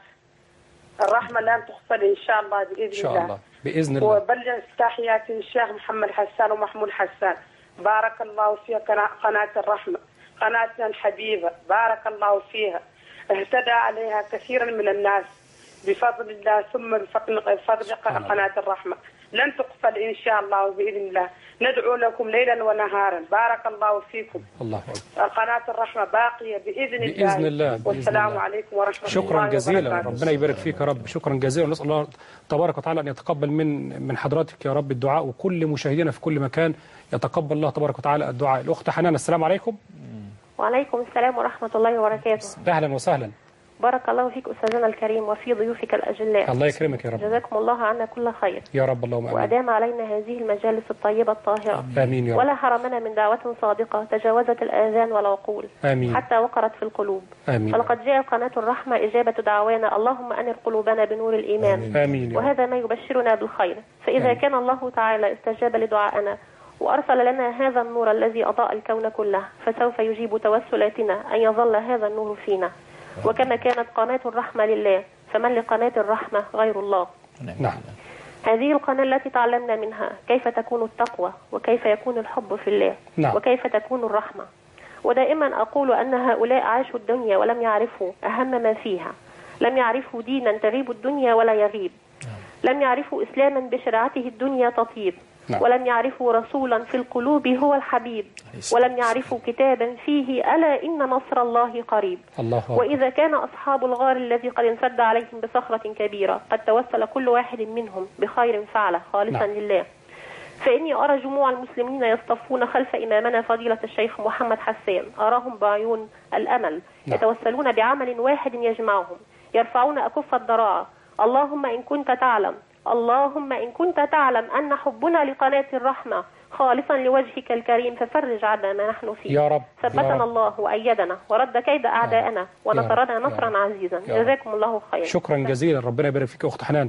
الرحمة لن تغفل إن شاء الله بإذن الله. إن شاء الله بإذن الله. وبلغ تحياتي الشيخ محمد حسان ومحمود حسان. بارك الله في قناة الرحمة، قناتنا الحبيبة، بارك الله فيها. اهتدى عليها كثيرا من الناس بفضل الله ثم بفضل قناة الرحمة. لن تقفل إن شاء الله بإذن الله. ندعو لكم ليلا ونهارا. بارك الله فيكم. الله أكبر. قناة الرحمة باقية بإذن الله. بإذن الله. والسلام عليكم ورحمة الله وبركاته. شكرا جزيلا، ربنا يبارك فيك يا رب. شكرا جزيلا، ونسأل الله تبارك وتعالى أن يتقبل من حضرتك يا رب الدعاء، وكل مشاهدينا في كل مكان يتقبل الله تبارك وتعالى الدعاء. الأخت حنان، السلام عليكم. وعليكم السلام ورحمة الله وبركاته. أهلا وسهلا. بارك الله فيك أستاذنا الكريم وفي ضيوفك الأجلاء. الله يكرمك يا رب. جزاكم الله عنا كل خير يا رب، اللهم آمين. وأدام علينا هذه المجالس الطيبة الطاهرة. آمين يا رب. ولا حرمنا من دعوة صادقة تجاوزت الآذان والعقول. آمين. حتى وقرت في القلوب. آمين. فلقد جاء قناة الرحمة إجابة دعوانا، اللهم أنر قلوبنا بنور الإيمان. آمين. وهذا ما يبشرنا بالخير. فإذا آمين. كان الله تعالى استجاب لدعائنا وأرسل لنا هذا النور الذي أضاء الكون كله، فسوف يجيب توسلاتنا أن يظل هذا النور فينا. وكما كانت قناة الرحمة لله، فمن لقناة الرحمة غير الله. نعم. هذه القناة التي تعلمنا منها كيف تكون التقوى، وكيف يكون الحب في الله. نعم. وكيف تكون الرحمة. ودائما أقول أن هؤلاء عاشوا الدنيا ولم يعرفوا أهم ما فيها. لم يعرفوا دينا تغيب الدنيا ولا يغيب. لم يعرفوا إسلاما بشريعته الدنيا تطيب. نعم. ولم يعرفوا رسولا في القلوب هو الحبيب. ولم يعرفوا كتابا فيه ألا إن نصر الله قريب. الله. وإذا كان أصحاب الغار الذي قد انسد عليهم بصخرة كبيرة قد توسل كل واحد منهم بخير فعله خالصا لله، فإني أرى جموع المسلمين يصطفون خلف إمامنا فضيلة الشيخ محمد حسان، أراهم بعيون الأمل يتوسلون بعمل واحد يجمعهم، يرفعون أكف الضراعة. اللهم إن كنت تعلم، اللهم إن كنت تعلم أن حبنا لقناة الرحمة خالصا لوجهك الكريم ففرج عنا ما نحن فيه. يا رب. ثبتنا الله وأيدنا ورد كيد أعدائنا ونصرنا نصرا عزيزا. جزاكم الله خيرا. شكرا جزيلا، ربنا يبارك فيك أخت حنان.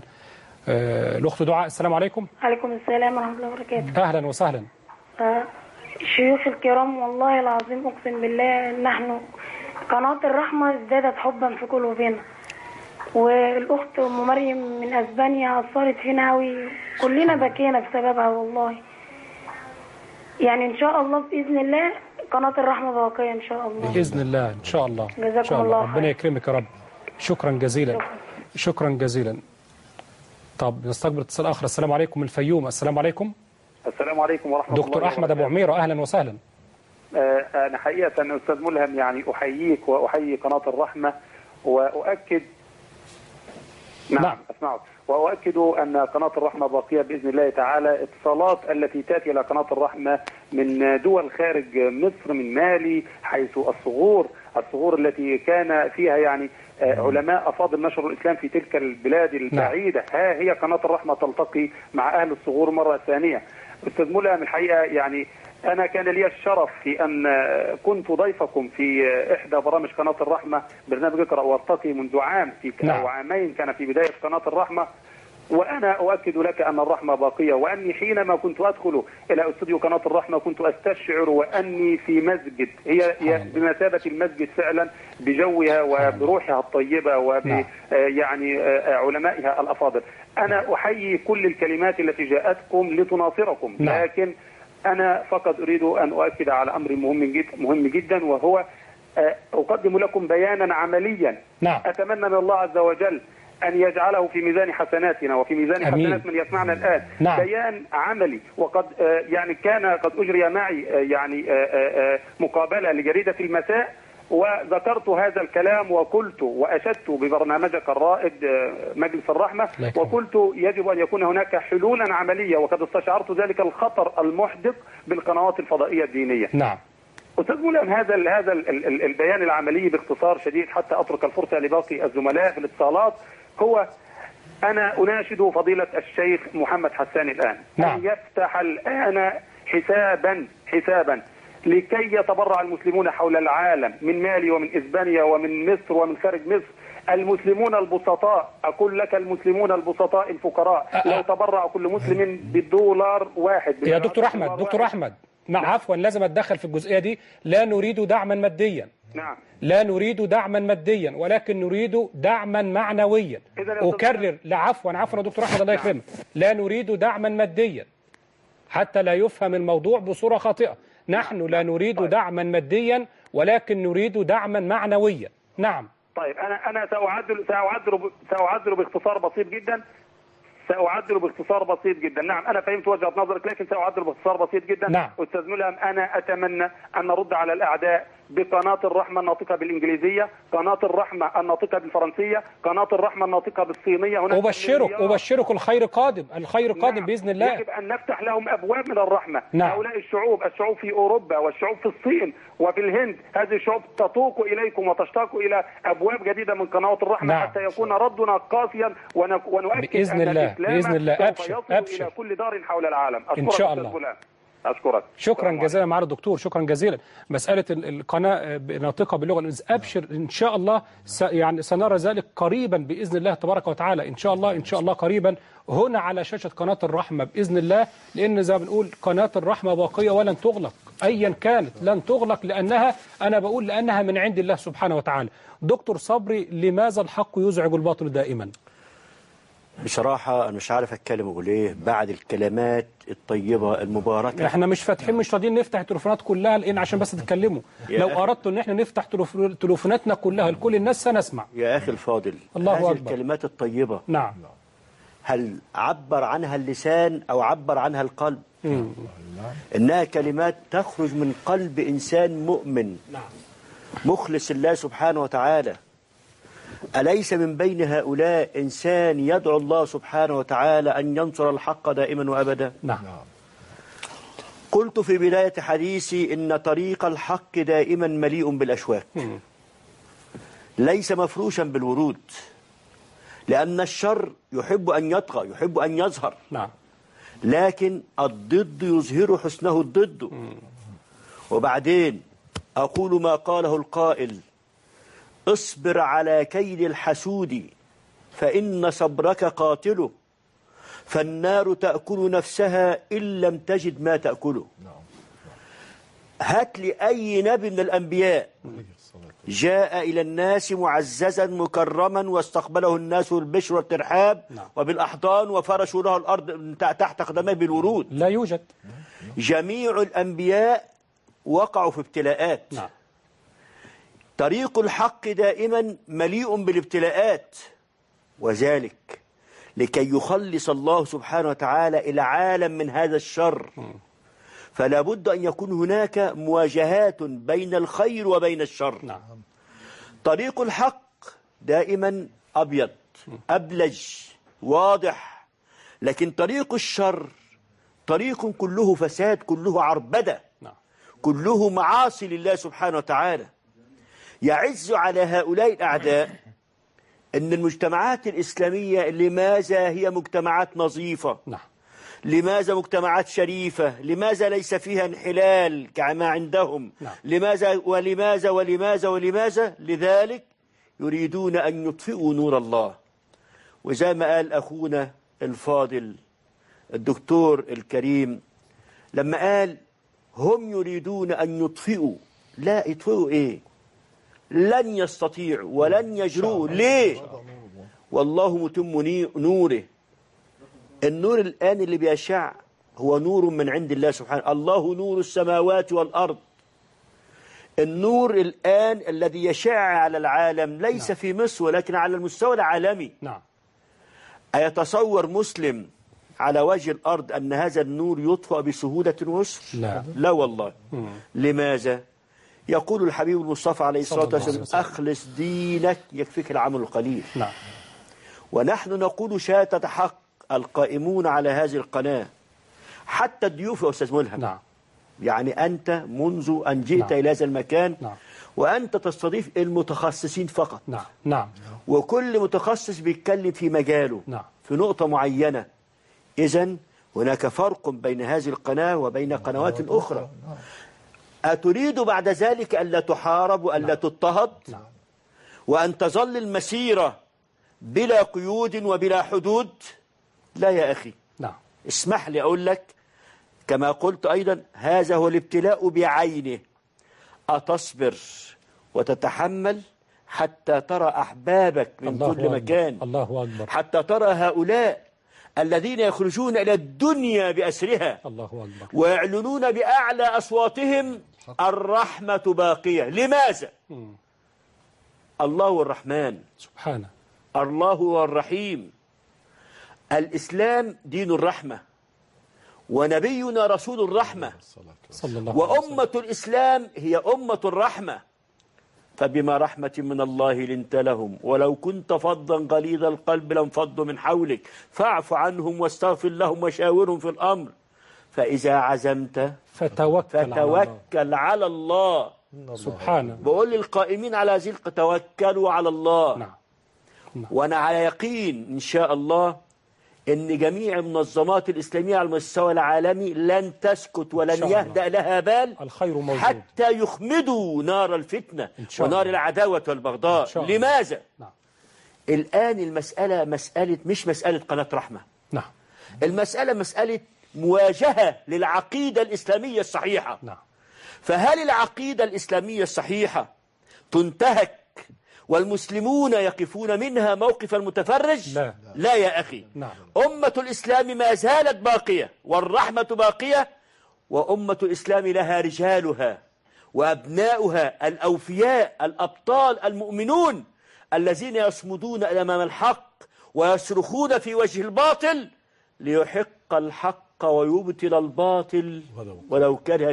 الأخت دعاء، السلام عليكم. عليكم السلام ورحمة الله وبركاته. أهلا وسهلا. شيوخ الكرام، والله العظيم أقسم بالله نحن قناة الرحمة ازدادت حبا في قلوبنا. والأخت أم مريم من أسبانيا أثرت فينا أوي، كلنا بكينا بسببها والله. يعني إن شاء الله بإذن الله قناة الرحمة باقية إن شاء الله. بإذن الله إن شاء الله. جزاكم الله خير. ربنا يكرمك يا رب. شكرا جزيلا. شكرا جزيلا. طب نستقبل اتصال آخر. السلام عليكم من الفيوم. السلام عليكم. السلام عليكم ورحمة الله. دكتور أحمد أبو عميرة، أهلا وسهلا. أنا حقيقة أستاذ ملهم يعني أحييك وأحيي قناة الرحمة وأؤكد نعم أسمعك، وأؤكد أن قناة الرحمة باقية بإذن الله تعالى. اتصالات التي تأتي إلى قناة الرحمة من دول خارج مصر، من مالي، حيث الصغور التي كان فيها يعني علماء أفاضل نشروا الإسلام في تلك البلاد البعيدة، ها هي قناة الرحمة تلتقي مع أهل الصغور مرة ثانية. أستاذ ملهم الحقيقة يعني أنا كان لي الشرف في أن كنت ضيفكم في إحدى برامج قناة الرحمة، برنامج اقرأ وارتقي، منذ عام أو عامين كان في بداية قناة الرحمة. وأنا أؤكد لك أن الرحمة باقية، وأني حينما كنت أدخل إلى استوديو قناة الرحمة كنت أستشعر وأني في مسجد، هي بمثابة المسجد فعلا، بجوها وبروحها الطيبة وب يعني علمائها الأفاضل. أنا أحيي كل الكلمات التي جاءتكم لتناصركم، لكن أنا فقط أريد أن أؤكد على أمر مهم جدا، وهو أقدم لكم بيانا عمليا. أتمنى من الله عز وجل أن يجعله في ميزان حسناتنا وفي ميزان حسنات من يسمعنا الآن. بيان عملي، وقد يعني كان قد أجري معي يعني مقابلة لجريدة المساء، وذكرت هذا الكلام وقلت وأشدت ببرنامجك الرائد مجلس الرحمة، وقلت يجب أن يكون هناك حلولا عملية، وقد استشعرت ذلك الخطر المحدق بالقنوات الفضائية الدينية. نعم. أستاذ ملهم، هذا البيان العملي باختصار شديد حتى أترك الفرصة لباقي الزملاء في الاتصالات، هو أنا أناشد فضيلة الشيخ محمد حسان الآن أن يفتح الآن حسابا لكي يتبرع المسلمون حول العالم من مالي ومن إسبانيا ومن مصر ومن خارج مصر. المسلمون البسطاء، أقول لك المسلمون البسطاء الفقراء لو تبرع كل مسلم بالدولار واحد. يا دكتور أحمد نعم عفوا لازم أتدخل في الجزئية دي. لا نريد دعما ماديا. نعم. لا نريد دعما ماديا ولكن نريد دعما معنويا. أكرر عفوا يا دكتور أحمد الله يكرمك. لا نريد دعما ماديا حتى لا يفهم الموضوع بصورة خاطئة. نحن لا نريد دعما ماديا ولكن نريد دعما معنويا. نعم. طيب أنا سأعدل باختصار بسيط جدا. نعم أنا فهمت وجهة نظرك لكن سأعدل باختصار بسيط جدا. نعم. أستاذ ملهم، أنا أتمنى أن نرد على الأعداء بقناة الرحمة الناطقة بالإنجليزية، قناة الرحمة الناطقة بالفرنسية، قناة الرحمة الناطقة بالصينية. أبشرك الخير قادم، الخير قادم. نعم. بإذن الله. يجب أن نفتح لهم أبواب من الرحمة. نعم. هؤلاء الشعوب في أوروبا والشعوب في الصين وفي الهند، هذه الشعوب تتوق إليكم وتشتاق إلى أبواب جديدة من قنوات الرحمة. نعم. حتى يكون ردنا قاسيا ونؤكد بإذن الله بإذن الله. أبشر إلى كل دار حول العالم. إن شاء الله. أشكرك. شكرا جزيلا معالي الدكتور، شكرا جزيلا. مسألة القناة ناطقة باللغة الإنجليزية أبشر إن شاء الله يعني سنرى ذلك قريبا بإذن الله تبارك وتعالى. إن شاء الله قريبا هنا على شاشة قناة الرحمة بإذن الله، لأن زي ما بنقول قناة الرحمة باقية ولن تغلق أيا كانت، لن تغلق لأنها من عند الله سبحانه وتعالى. دكتور صبري، لماذا الحق يزعج الباطل دائما؟ بصراحة أنا مش عارف أتكلم أقول إيه بعد الكلمات الطيبة المباركة. إحنا مش فاتحين، مش راضيين نفتح التليفونات كلها لأن عشان بس تتكلموا. لو أردت إن إحنا نفتح تليفوناتنا كلها لكل الناس سنسمع. يا أخي الفاضل، الله هذه الكلمات الطيبة نعم هل عبر عنها اللسان أو عبر عنها القلب؟ إنها كلمات تخرج من قلب إنسان مؤمن مخلص الله سبحانه وتعالى. أليس من بين هؤلاء إنسان يدعو الله سبحانه وتعالى أن ينصر الحق دائما وأبدا؟ نعم. قلت في بداية حديثي إن طريق الحق دائما مليء بالأشواك، ليس مفروشا بالورود، لأن الشر يحب أن يطغى، يحب أن يظهر. نعم. لكن الضد يظهر حسنه الضد. وبعدين أقول ما قاله القائل: اصبر على كيد الحسود فإن صبرك قاتله، فالنار تأكل نفسها إن لم تجد ما تأكله. هات لي أي نبي من الأنبياء جاء إلى الناس معززا مكرما واستقبله الناس بالبشر والترحاب وبالأحضان وفرشوا له الأرض تحت قدمه بالورود. لا يوجد. جميع الأنبياء وقعوا في ابتلاءات. نعم. طريق الحق دائما مليء بالابتلاءات، وذلك لكي يخلص الله سبحانه وتعالى إلى عالم من هذا الشر. فلا بد أن يكون هناك مواجهات بين الخير وبين الشر. نعم. طريق الحق دائما أبيض أبلج واضح، لكن طريق الشر طريق كله فساد، كله عربدة، كله معاصي لله سبحانه وتعالى. يعز على هؤلاء الأعداء أن المجتمعات الإسلامية لماذا هي مجتمعات نظيفة؟ لماذا مجتمعات شريفة؟ لماذا ليس فيها انحلال كما عندهم؟ لماذا ولماذا ولماذا ولماذا؟ لذلك يريدون أن يطفئوا نور الله. وزي ما قال أخونا الفاضل الدكتور الكريم لما قال هم يريدون أن يطفئوا، لا يطفئوا إيه؟ لن يستطيعوا ولن يجرؤوا. ليه؟ والله متم نوره. النور الآن اللي بيشع هو نور من عند الله سبحانه. الله نور السماوات والأرض. النور الآن الذي يشع على العالم ليس في مصر ولكن على المستوى العالمي. أيتصور مسلم على وجه الأرض أن هذا النور يطفأ بسهولة ويسر؟ لا والله. لماذا؟ يقول الحبيب المصطفى عليه الصلاة والسلام: أخلص دينك يكفيك العمل القليل. ونحن نقول شهادة حق القائمون على هذه القناة حتى الضيوف يا أستاذ ملهم. يعني أنت منذ أن جئت إلى هذا المكان وأنت تستضيف المتخصصين فقط. وكل متخصص بيتكلم في مجاله في نقطة معينة. إذن هناك فرق بين هذه القناة وبين قنوات أخرى. أتريد بعد ذلك ألا تحارب وألا تضطهد؟ وأن تظل المسيرة بلا قيود وبلا حدود؟ لا يا أخي. اسمح لي أقول لك كما قلت أيضا، هذا هو الابتلاء بعينه. أتصبر وتتحمل حتى ترى أحبابك من كل مكان، الله أكبر، حتى ترى هؤلاء الذين يخرجون إلى الدنيا بأسرها، الله أكبر، ويعلنون بأعلى أصواتهم الرحمة باقية. لماذا؟ الله هو الرحمن سبحانه، الله هو الرحيم. الإسلام دين الرحمة، ونبينا رسول الرحمة، صلى الله عليه وسلم. وأمة الإسلام هي أمة الرحمة. فبما رحمة من الله لنت لهم ولو كنت فظا غليظ القلب لانفضوا من حولك فاعف عنهم واستغفر لهم وشاورهم في الأمر فإذا عزمت فتوكل على الله. سبحانه. بقول للقائمين على هذه توكلوا على الله. وأنا على يقين إن شاء الله إن جميع المنظمات الإسلامية على المستوى العالمي لن تسكت ولن يهدأ لها بال الخير موجود حتى يخمدوا نار الفتنة ونار العداوة والبغضاء. لماذا؟ الآن المسألة مش مسألة قناة رحمة. المسألة مسألة مواجهة للعقيدة الإسلامية الصحيحة. فهل العقيدة الإسلامية الصحيحة تنتهك والمسلمون يقفون منها موقف المتفرج؟ لا يا أخي. أمة الإسلام ما زالت باقية والرحمة باقية، وأمة الإسلام لها رجالها وأبناؤها الأوفياء الأبطال المؤمنون الذين يصمدون أمام الحق ويصرخون في وجه الباطل ليحق الحق ويبطل الباطل ولو كره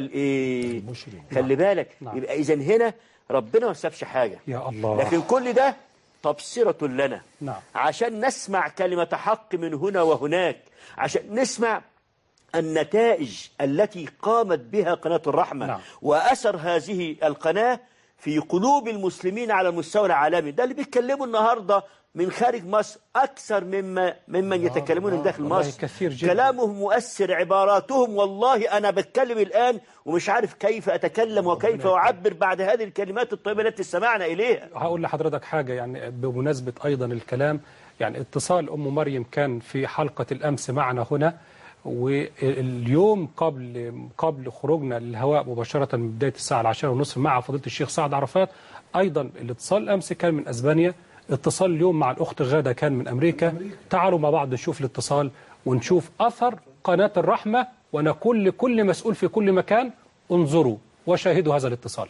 خلي بالك. يبقى إذن هنا ربنا ما سابش حاجة يا الله، لكن كل ده تبصرة لنا عشان نسمع كلمة حق من هنا وهناك، عشان نسمع النتائج التي قامت بها قناة الرحمة وأثر هذه القناة في قلوب المسلمين على المستوى العالمي. ده اللي بيتكلموا النهاردة من خارج مصر أكثر ممن يتكلمون من داخل مصر. كثير جدا. كلامهم مؤثر، عباراتهم والله أنا بتكلم الآن ومش عارف كيف أتكلم وكيف أعبر بعد هذه الكلمات الطيبة التي استمعنا إليها. هقول لحضرتك حاجة يعني بمناسبة أيضا الكلام، يعني اتصال أم مريم كان في حلقة الأمس معنا هنا، واليوم قبل خروجنا للهواء مباشرة من بداية الساعة 10:30 مع فضيلة الشيخ سعد عرفات. أيضا الاتصال الأمس كان من أسبانيا، اتصال اليوم مع الأخت غادة كان من أمريكا. تعالوا مع بعض نشوف الاتصال ونشوف أثر قناة الرحمة، ونقول لكل مسؤول في كل مكان انظروا وشاهدوا هذا الاتصال.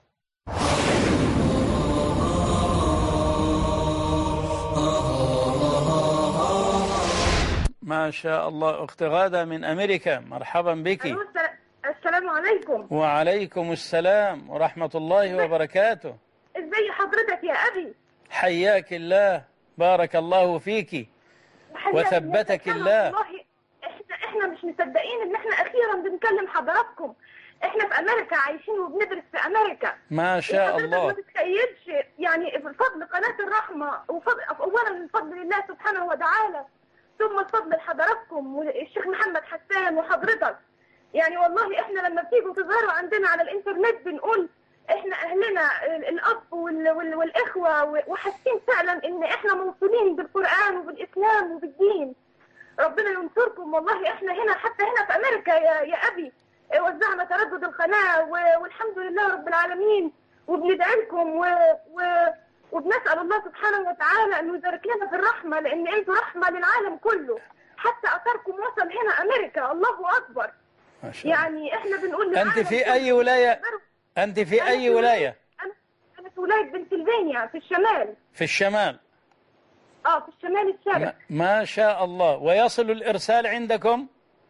ما شاء الله. أخت غادة من أمريكا، مرحبا بك. السلام عليكم. وعليكم السلام ورحمة الله وبركاته. ازي حضرتك يا أبي؟ حياك الله، بارك الله فيك وثبتك الله. والله احنا مش مصدقين ان احنا اخيرا بنكلم حضراتكم. احنا في امريكا عايشين وبندرس في امريكا. ما شاء الله. ما تتخيلش يعني فضل قناة الرحمة، وفضل اولا من فضل الله سبحانه وتعالى، ثم فضل حضراتكم والشيخ محمد حسان وحضرتك. يعني والله احنا لما بتيجوا تظهروا عندنا على الانترنت بنقول احنا اهلنا الاب والاخوه، وحاسين فعلا ان احنا موصولين بالقران وبالاسلام وبالدين. ربنا ينصركم. والله احنا هنا حتى هنا في امريكا يا ابي وزعنا تردد القناه والحمد لله رب العالمين، وبندعي لكم وبنسال الله سبحانه وتعالى انه يبارك لنا في الرحمه، لان انتم رحمه للعالم كله. حتى اثركم وصل هنا امريكا. الله اكبر. ما شاء الله. يعني احنا بنقول انت في اي ولايه؟ أنت في أي ولاية؟ أنا في ولاية بنسلفانيا في الشمال. في الشمال؟ في الشمال الشرقي. ما شاء الله. ويصل الإرسال عندكم؟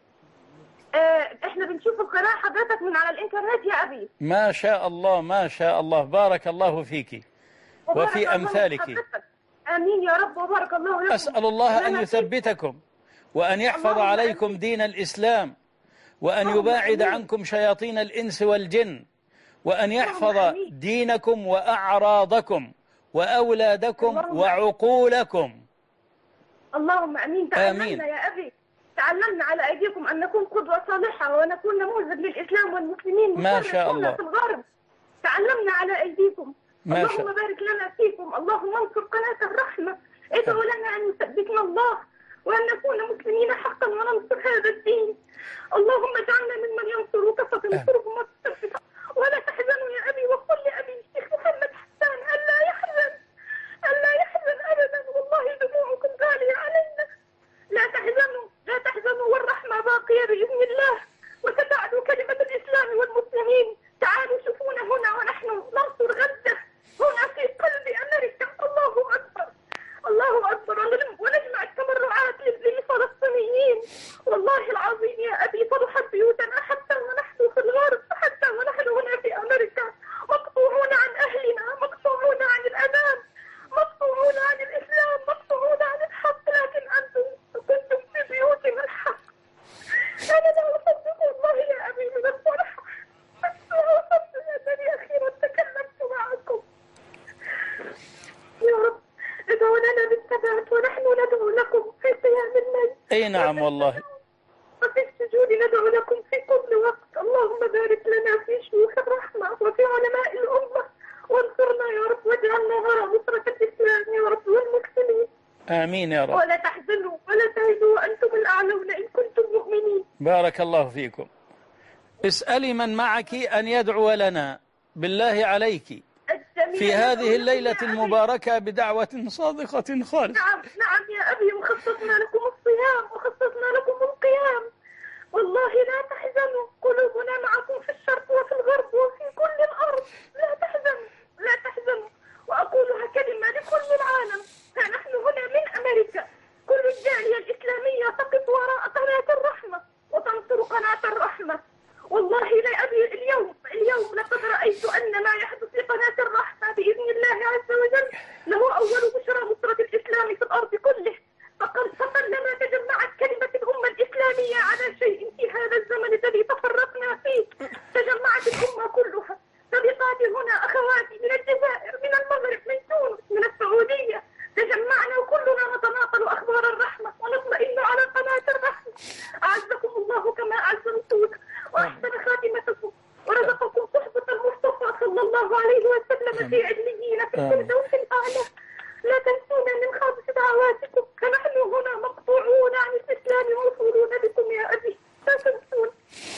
إحنا بنشوف القناة حضرتك من على الإنترنت يا أبي. ما شاء الله ما شاء الله، بارك الله فيك وفي أمثالك. آمين يا رب وبارك الله لكم. أسأل الله أن يثبتكم وأن يحفظ عليكم دين الإسلام، وأن يباعد عنكم شياطين الإنس والجن، وأن يحفظ دينكم وأعراضكم وأولادكم وعقولكم. اللهم أمين. آمين يا أبي. تعلمنا على أيديكم أن نكون قدوة صالحة ونكون نموذج للإسلام والمسلمين ما شاء الله. في الغرب. تعلمنا على أيديكم. اللهم بارك لنا فيكم. اللهم انصر قناة الرحمة. ادعوا لنا أن يثبتنا الله وأن نكون مسلمين حقا وننصر هذا الدين. اللهم اجعلنا ممن ينصرك فتنصرهم وتثبت. ولا تحزنوا يا أبي، وقل لأبي الشيخ محمد حسان ألا يحزن أبدا، والله دموعكم غالية علينا. لا تحزنوا والرحمة باقية بإذن الله، وستعلو كلمة الإسلام والمسلمين. تعالوا شوفونا هنا ونحن ننصر غزة هنا في قلب أمريكا. الله أكبر ونجمع التبرعات للفلسطينيين. والله العظيم يا أبي صلحت بيوتنا حتى ونحن في الغرب، حتى ونحن هنا في أمريكا مقطوعون عن أهلنا، مقطوعون عن الأمان، مقطوعون عن الإسلام، مقطوعون عن الحق، لكن أنتم كنتم في بيوتنا الحق. أنا لا أصدق والله يا أبي من الفرح، لا أصدق أنني أخيرا تكلمت معكم. يا رب ادعوا لنا بالثبات ونحن ندعو لكم في قيام الليل. أي نعم والله. وفي السجود ندعو لكم في كل وقت. اللهم بارك لنا في شيوخ الرحمة وفي علماء الأمة، وانصرنا يا رب واجعلنا وراء نصرة الإسلام يا رب والمسلمين. آمين يا رب. ولا تحزنوا ولا تهزوا وأنتم الأعلون إن كنتم مؤمنين. بارك الله فيكم. اسألي من معك أن يدعو لنا بالله عليك في هذه الليلة المباركة بدعوة صادقة خالصة. نعم يا أبي، وخصصنا لكم الصيام وخصصنا لكم القيام. والله لا تحزنوا، قلوبنا معكم في الشرق وفي الغرب وفي كل الأرض. لا تحزنوا. وأقولها كلمة لكل العالم، فنحن هنا من أمريكا. كل الجالية الإسلامية تقف وراء قناة الرحمة وتنصر قناة الرحمة. والله لا أبي، اليوم لقد رأيت أن ما يحدث لقناة الرحمة بإذن الله عز وجل له أول بشرى نصرة الإسلام في الأرض كله. فقلما تجمعت كلمة الأمة الإسلامية على شيء في هذا الزمن الذي تفرقنا فيه، تجمعت الأمة كلها. صديقاتي هنا، أخواتي من الجزائر، من المغرب، من تونس، من السعودية، تجمعنا وكلنا نتناقل أخبار الرحمة ونطمئن على قناة الرحمة. أعزكم الله كما أعزمتوك وأحسن خاتمتكم، ورزقكم صحبة المصطفى صلى الله عليه وسلم في عليين في الفردوس الأعلى. لا تنسونا من خالص دعواتكم، فنحن هنا مقطوعون عن الإسلام موصولون بكم يا أبي. لا تنسونا.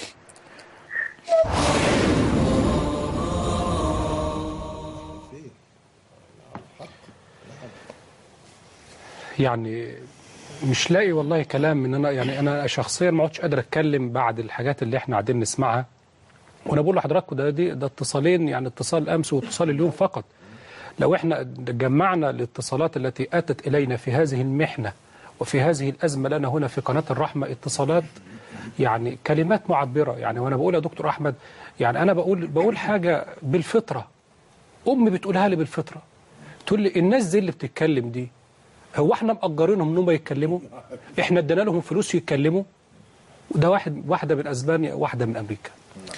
يعني مش لاقي والله كلام من انا شخصيا ما عدتش قادر اتكلم بعد الحاجات اللي احنا قاعدين نسمعها. وانا بقول لحضراتكم ده اتصالين، يعني اتصال امس واتصال اليوم فقط. لو احنا جمعنا الاتصالات التي اتت الينا في هذه المحنه وفي هذه الازمه لنا هنا في قناه الرحمه، اتصالات يعني كلمات معبره. يعني وانا بقول يا دكتور احمد، يعني انا بقول حاجه بالفطره، امي بتقولها لي بالفطره، تقول لي الناس دي اللي بتتكلم دي، هو احنا مأجرينهم انهم يتكلموا؟ احنا ادينا لهم فلوس يتكلموا؟ وده واحده من اسبانيا، واحده من امريكا.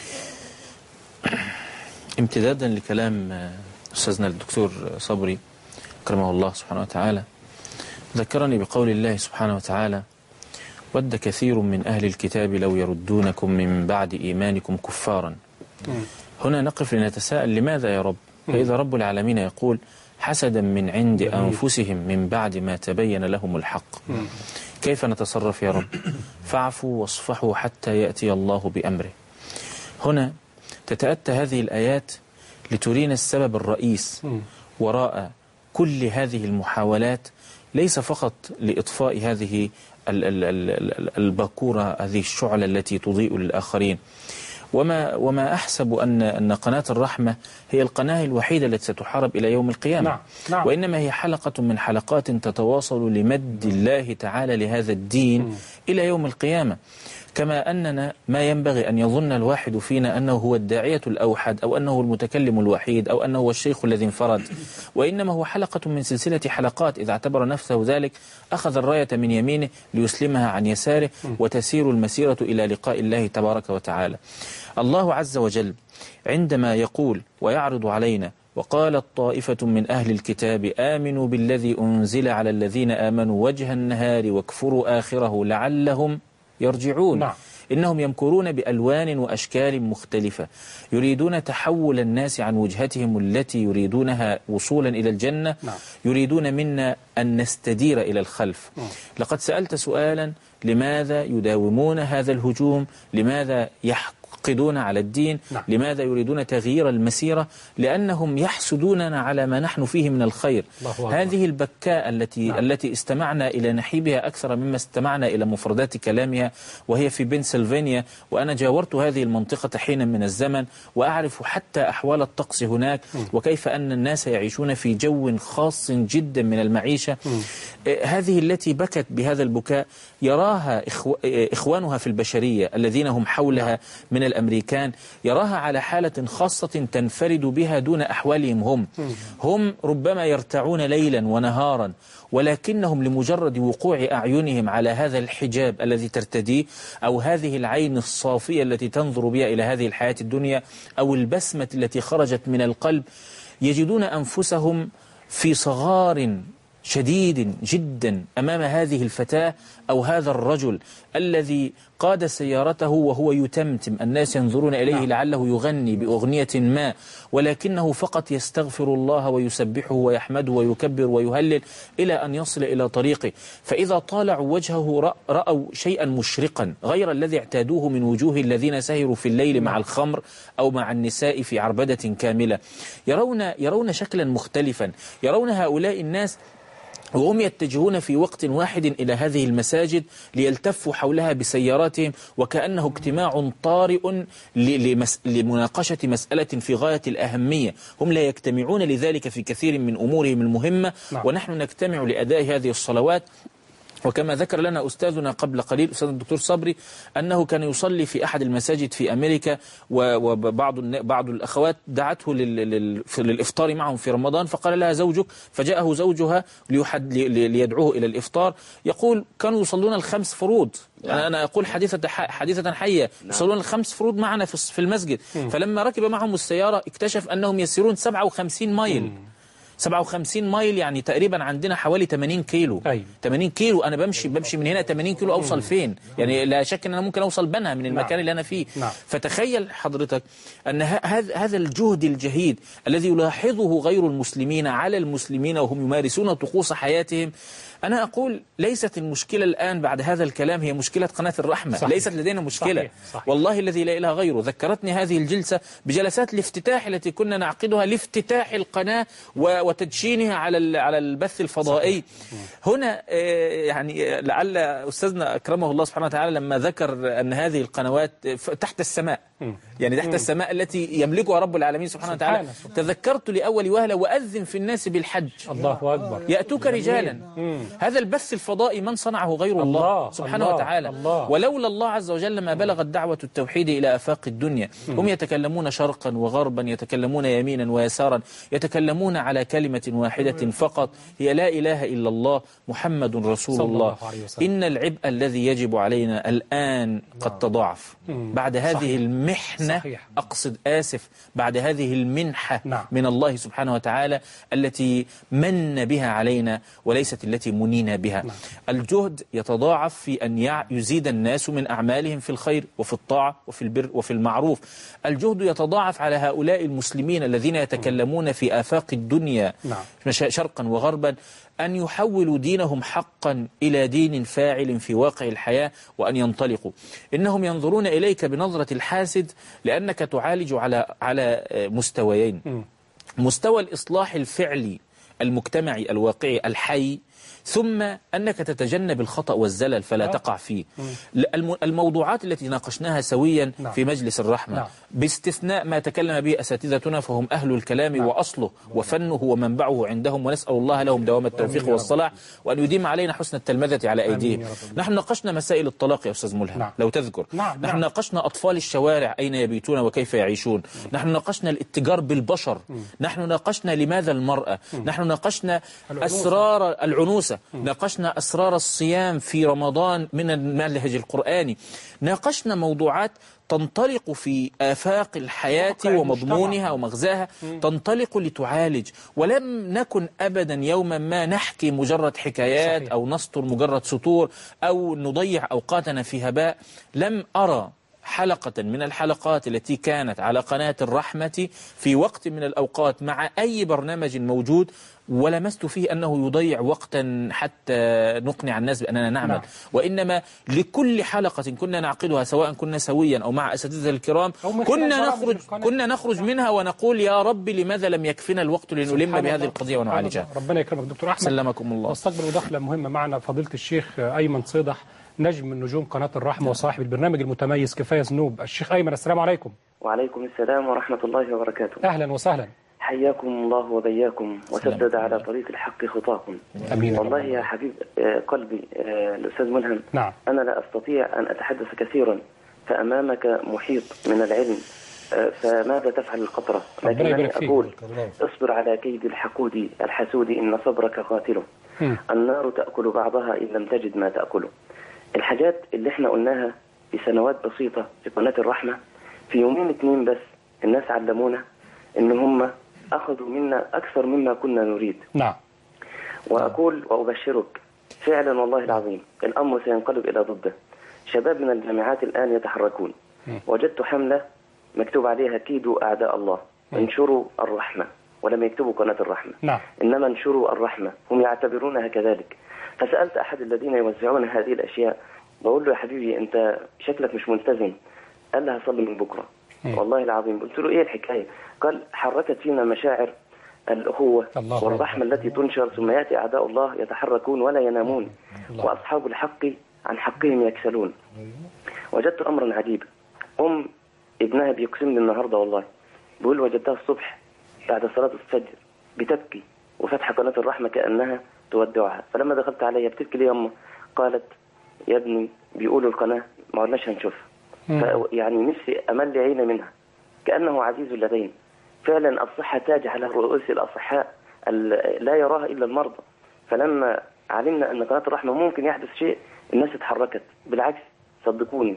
امتدادا لكلام استاذنا الدكتور صبري كرمه الله سبحانه وتعالى، ذكرني بقول الله سبحانه وتعالى: ود كثير من أهل الكتاب لو يردونكم من بعد إيمانكم كفارا. هنا نقف لنتساءل لماذا يا رب؟ فإذا رب العالمين يقول: حسدا من عند أنفسهم من بعد ما تبين لهم الحق. كيف نتصرف يا رب؟ فاعفوا واصفحوا حتى يأتي الله بأمره. هنا تتأتى هذه الآيات لترينا السبب الرئيس وراء كل هذه المحاولات، ليس فقط لإطفاء هذه الباكورة، هذه الشعلة التي تضيء للآخرين. وما أحسب أن قناة الرحمة هي القناة الوحيدة التي ستحارب إلى يوم القيامة. نعم. وإنما هي حلقة من حلقات تتواصل لمد الله تعالى لهذا الدين إلى يوم القيامة. كما أننا ما ينبغي أن يظن الواحد فينا أنه هو الداعية الأوحد، أو أنه المتكلم الوحيد، أو أنه هو الشيخ الذي انفرد، وإنما هو حلقة من سلسلة حلقات. إذا اعتبر نفسه ذلك أخذ الراية من يمينه ليسلمها عن يساره، وتسير المسيرة إلى لقاء الله تبارك وتعالى. الله عز وجل عندما يقول ويعرض علينا: وقالت طائفة من أهل الكتاب آمنوا بالذي أنزل على الذين آمنوا وجه النهار واكفروا آخره لعلهم يرجعون. نعم. إنهم يمكرون بألوان وأشكال مختلفة، يريدون تحول الناس عن وجهتهم التي يريدونها وصولا إلى الجنة. نعم. يريدون منا أن نستدير إلى الخلف. لقد سألت سؤالا: لماذا يداومون هذا الهجوم؟ لماذا يحقدون على الدين؟ نعم. لماذا يريدون تغيير المسيرة؟ لأنهم يحسدوننا على ما نحن فيه من الخير. هذه البكاء التي استمعنا إلى نحيبها أكثر مما استمعنا إلى مفردات كلامها، وهي في بنسلفانيا، وأنا جاورت هذه المنطقة حينا من الزمن وأعرف حتى أحوال الطقس هناك، وكيف أن الناس يعيشون في جو خاص جدا من المعيشة. هذه التي بكت بهذا البكاء يراها إخوانها في البشرية الذين هم حولها من الأمريكان، يراها على حالة خاصة تنفرد بها دون أحوالهم. هم ربما يرتعون ليلا ونهارا، ولكنهم لمجرد وقوع أعينهم على هذا الحجاب الذي ترتديه، أو هذه العين الصافية التي تنظر بها إلى هذه الحياة الدنيا، أو البسمة التي خرجت من القلب، يجدون أنفسهم في صغار شديد جدا أمام هذه الفتاة أو هذا الرجل الذي قاد سيارته وهو يتمتم، الناس ينظرون إليه لعله يغني بأغنية ما، ولكنه فقط يستغفر الله ويسبحه ويحمده ويكبر ويهلل إلى أن يصل إلى طريقه. فإذا طالعوا وجهه رأوا شيئا مشرقا غير الذي اعتادوه من وجوه الذين سهروا في الليل مع الخمر أو مع النساء في عربدة كاملة. يرون شكلا مختلفا، يرون هؤلاء الناس وهم يتجهون في وقت واحد إلى هذه المساجد ليلتفوا حولها بسياراتهم، وكأنه اجتماع طارئ لمناقشة مسألة في غاية الأهمية. هم لا يجتمعون لذلك في كثير من أمورهم المهمة، ونحن نجتمع لأداء هذه الصلوات. وكما ذكر لنا أستاذنا قبل قليل أستاذ الدكتور صبري أنه كان يصلي في أحد المساجد في أمريكا، وبعض الأخوات دعته للإفطار معهم في رمضان، فقال لها زوجك، فجاءه زوجها ليدعوه إلى الإفطار، يقول كانوا يصلون الخمس فروض. أنا أقول حديثة حية، يصلون الخمس فروض معنا في المسجد. فلما ركب معهم السيارة اكتشف أنهم يسيرون 57 مايل. 57 مايل يعني تقريبا عندنا حوالي 80 كيلو. 80 كيلو أنا بمشي من هنا 80 كيلو أوصل فين؟ يعني لا شك أن أنا ممكن أوصل بنها من المكان اللي أنا فيه. فتخيل حضرتك أن هذا الجهد الجهيد الذي يلاحظه غير المسلمين على المسلمين وهم يمارسون طقوس حياتهم. أنا أقول ليست المشكلة الآن بعد هذا الكلام هي مشكلة قناة الرحمة. صحيح. ليست لدينا مشكلة. صحيح. والله الذي لا إله غيره. ذكرتني هذه الجلسة بجلسات الافتتاح التي كنا نعقدها لافتتاح القناة وتدشينها على البث الفضائي. صحيح. هنا يعني لعل أستاذنا أكرمه الله سبحانه وتعالى لما ذكر أن هذه القنوات تحت السماء، يعني تحت السماء التي يملكها رب العالمين سبحانه وتعالى، تذكرت لأول وهلة وأذن في الناس بالحج الله أكبر يأتوك رجالا. هذا البث الفضائي من صنعه غير الله سبحانه وتعالى. ولولا الله عز وجل ما بلغت دعوة التوحيد إلى آفاق الدنيا. هم يتكلمون شرقا وغربا، يتكلمون يمينا ويسارا، يتكلمون على كلمة واحدة فقط، هي لا إله إلا الله محمد رسول الله. إن العبء الذي يجب علينا الآن قد تضاعف بعد هذه المحنة. أقصد آسف بعد هذه المنحة من الله سبحانه وتعالى التي من بها علينا وليست التي منينا بها. الجهد يتضاعف في أن يزيد الناس من أعمالهم في الخير وفي الطاعة وفي البر وفي المعروف. الجهد يتضاعف على هؤلاء المسلمين الذين يتكلمون في آفاق الدنيا شرقا وغربا أن يحولوا دينهم حقا إلى دين فاعل في واقع الحياة، وأن ينطلقوا. إنهم ينظرون إليك بنظرة الحاسد لأنك تعالج على مستويين: مستوى الإصلاح الفعلي المجتمعي الواقعي الحي، ثم أنك تتجنب الخطأ والزلل فلا تقع فيه. الموضوعات التي ناقشناها سويا في مجلس الرحمة باستثناء ما تكلم به أساتذتنا فهم أهل الكلام وأصله وفنه ومنبعه عندهم، ونسأل الله لهم دوام التوفيق والصلاح وأن يديم علينا حسن التلمذة على أيديهم. نحن ناقشنا مسائل الطلاق يا أستاذ ملهم لو تذكر. نحن ناقشنا أطفال الشوارع أين يبيتون وكيف يعيشون. نحن ناقشنا الاتجار بالبشر. نحن ناقشنا لماذا المرأة. نحن ناقشنا أسرار العنوسة. العبادة، ناقشنا أسرار الصيام في رمضان من المنهج القرآني، ناقشنا موضوعات تنطلق في آفاق الحياة ومضمونها ومغزاها، تنطلق لتعالج، ولم نكن أبدا يوما ما نحكي مجرد حكايات أو نسطر مجرد سطور أو نضيع أوقاتنا في هباء. لم أرى حلقة من الحلقات التي كانت على قناة الرحمة في وقت من الأوقات مع أي برنامج موجود ولمست فيه أنه يضيع وقتا حتى نقنع الناس بأننا نعمل، وإنما لكل حلقة كنا نعقدها سواء كنا سويا أو مع أساتذة الكرام كنا نخرج منها ونقول يا رب لماذا لم يكفنا الوقت لنلم بهذه القضية ونعالجها. ربنا يكرمك دكتور أحمد، سلمكم الله. واستقبل مداخلة مهمة معنا فضيلة الشيخ أيمن صيدح، نجم من نجوم قناة الرحمة وصاحب البرنامج المتميز كفاية ذنوب. الشيخ أيمن، السلام عليكم. وعليكم السلام ورحمة الله وبركاته. أهلا وسهلا. حياكم الله وبياكم وسدد على طريق الحق خطاكم. أمين. والله يا حبيب قلبي الأستاذ ملهم، نعم. أنا لا أستطيع أن أتحدث كثيرا، فأمامك محيط من العلم، فماذا تفعل القطرة؟ لكنني أقول اصبر على كيد الحقود الحسود إن صبرك قاتله. النار تأكل بعضها إن لم تجد ما تأكله. الحاجات اللي احنا قلناها في سنوات بسيطة في قناة الرحمة، في يومين 2 بس الناس علمونا إن هم أخذوا منا أكثر مما كنا نريد. نعم. وأقول وأبشرك فعلا والله العظيم الأمر سينقلب إلى ضده. شباب من الجامعات الآن يتحركون. وجدت حملة مكتوب عليها كيدوا أعداء الله، انشروا الرحمة، ولم يكتبوا قناة الرحمة. نعم. إنما انشروا الرحمة، هم يعتبرونها كذلك. فسألت أحد الذين يوزعون هذه الأشياء، بقول له يا حبيبي أنت شكلك مش ملتزم. قال لي هصلي من بكرة. والله العظيم. قلت له إيه الحكاية؟ قال حركت فينا مشاعر الأخوة والرحمة التي تنشر، ثم يأتي أعداء الله يتحركون ولا ينامون، وأصحاب الحق عن حقهم يكسلون. وجدت أمرا عجيبا. ابنها بيقسم لي النهاردة والله، بيقول وجدتها الصبح بعد صلاة الفجر بتبكي وفتح قناة الرحمة كأنها تودعها. فلما دخلت عليها بتبكي لي يا أمه، قالت يا ابني بيقولوا القناة ما قلناش هنشوفها. يعني نفسي أمل عيني منها كأنه عزيز اللذين. فعلا الصحة تاج على رؤوس الأصحاء لا يراها إلا المرضى. فلما علمنا أن قناة الرحمة ممكن يحدث شيء الناس اتحركت. بالعكس صدقوني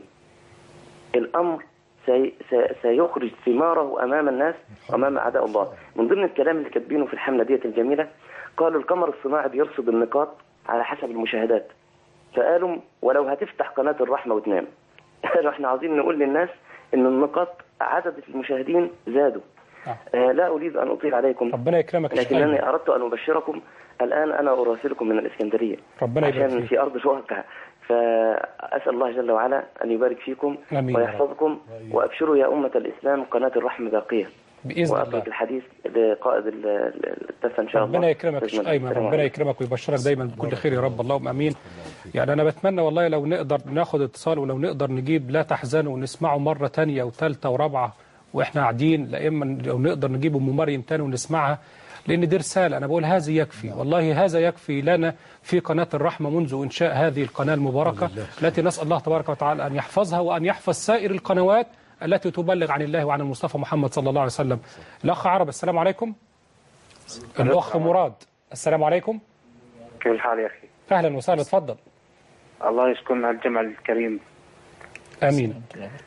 الأمر سيخرج ثماره أمام الناس وأمام أعداء الله. من ضمن الكلام اللي كاتبينه في الحملة ديت الجميلة، قالوا القمر الصناعي بيرصد النقاط على حسب المشاهدات. فقالوا ولو هتفتح قناة الرحمة وتنام قالوا احنا عاوزين نقول للناس ان النقاط عدد المشاهدين زادوا. لا أريد أن أطيل عليكم، ربنا يكرمك، لكنني أردت أن أبشركم. الآن أنا أراسلكم من الإسكندرية عشان في أرض الواقع، فأسأل الله جل وعلا أن يبارك فيكم ويحفظكم. وأبشروا يا أمة الإسلام، قناة الرحمة باقية بإذن الله. وأترك الحديث لقائد التفة إن شاء الله. ربنا يكرمك شيخ أيمن، ربنا يكرمك ويبشرك دايما بكل خير يا رب، اللهم أمين. يعني أنا بتمنى والله لو نقدر ناخد اتصال، ولو نقدر نجيب لا تحزنوا ونسمعه مرة تانية وثالثة ورابعة وإحنا قاعدين، لا إما لو نقدر نجيب أم مريم تاني ونسمعها، لأن دي رسالة. أنا بقول هذا يكفي، والله هذا يكفي لنا في قناة الرحمة منذ إنشاء هذه القناة المباركة التي نسأل الله تبارك وتعالى أن يحفظها وأن يحفظ سائر القنوات التي تبلغ عن الله وعن المصطفى محمد صلى الله عليه وسلم. الأخ عرب السلام عليكم. الأخ مراد السلام عليكم. كيف الحال يا أخي؟ أهلا وسهلا، تفضل. الله يسكن الجمع الكريم. آمين.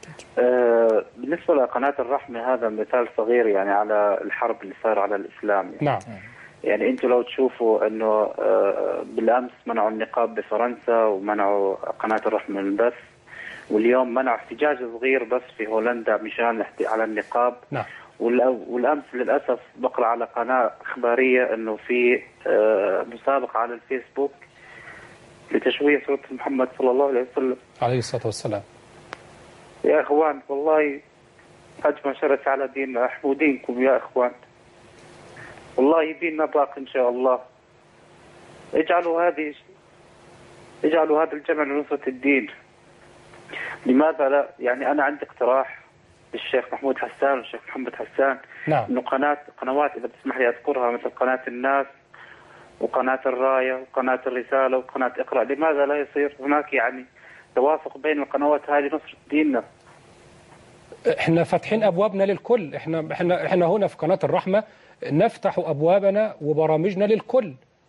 بالنسبة لقناة الرحمة هذا مثال صغير يعني على الحرب اللي صار على الإسلام يعني. نعم. يعني أنتوا لو تشوفوا أنه بالأمس منعوا النقاب بفرنسا ومنعوا قناة الرحمة من البث، واليوم منعوا احتجاج صغير بس في هولندا مشان على النقاب. نعم. والأمس للأسف بقرأ على قناة إخبارية أنه في مسابقة على الفيسبوك لتشويه صورة محمد صلى الله عليه وسلم عليه الصلاة والسلام. يا إخوان والله أجمل شرف على ديننا، احموا دينكم يا إخوان، والله ديننا باق إن شاء الله. اجعلوا هذا الجمع لنصرة الدين. لماذا لا؟ يعني أنا عندي اقتراح للشيخ محمود حسان والشيخ محمد حسان. نعم. إنه قنوات إذا بتسمح لي أذكرها، مثل قناة الناس وقناة الراية وقناة الرسالة وقناة اقرأ، لماذا لا يصير هناك يعني توافق بين القنوات هذه نصرة ديننا؟ احنا فاتحين ابوابنا للكل، احنا هنا في قناة الرحمة نفتح ابوابنا وبرامجنا للكل.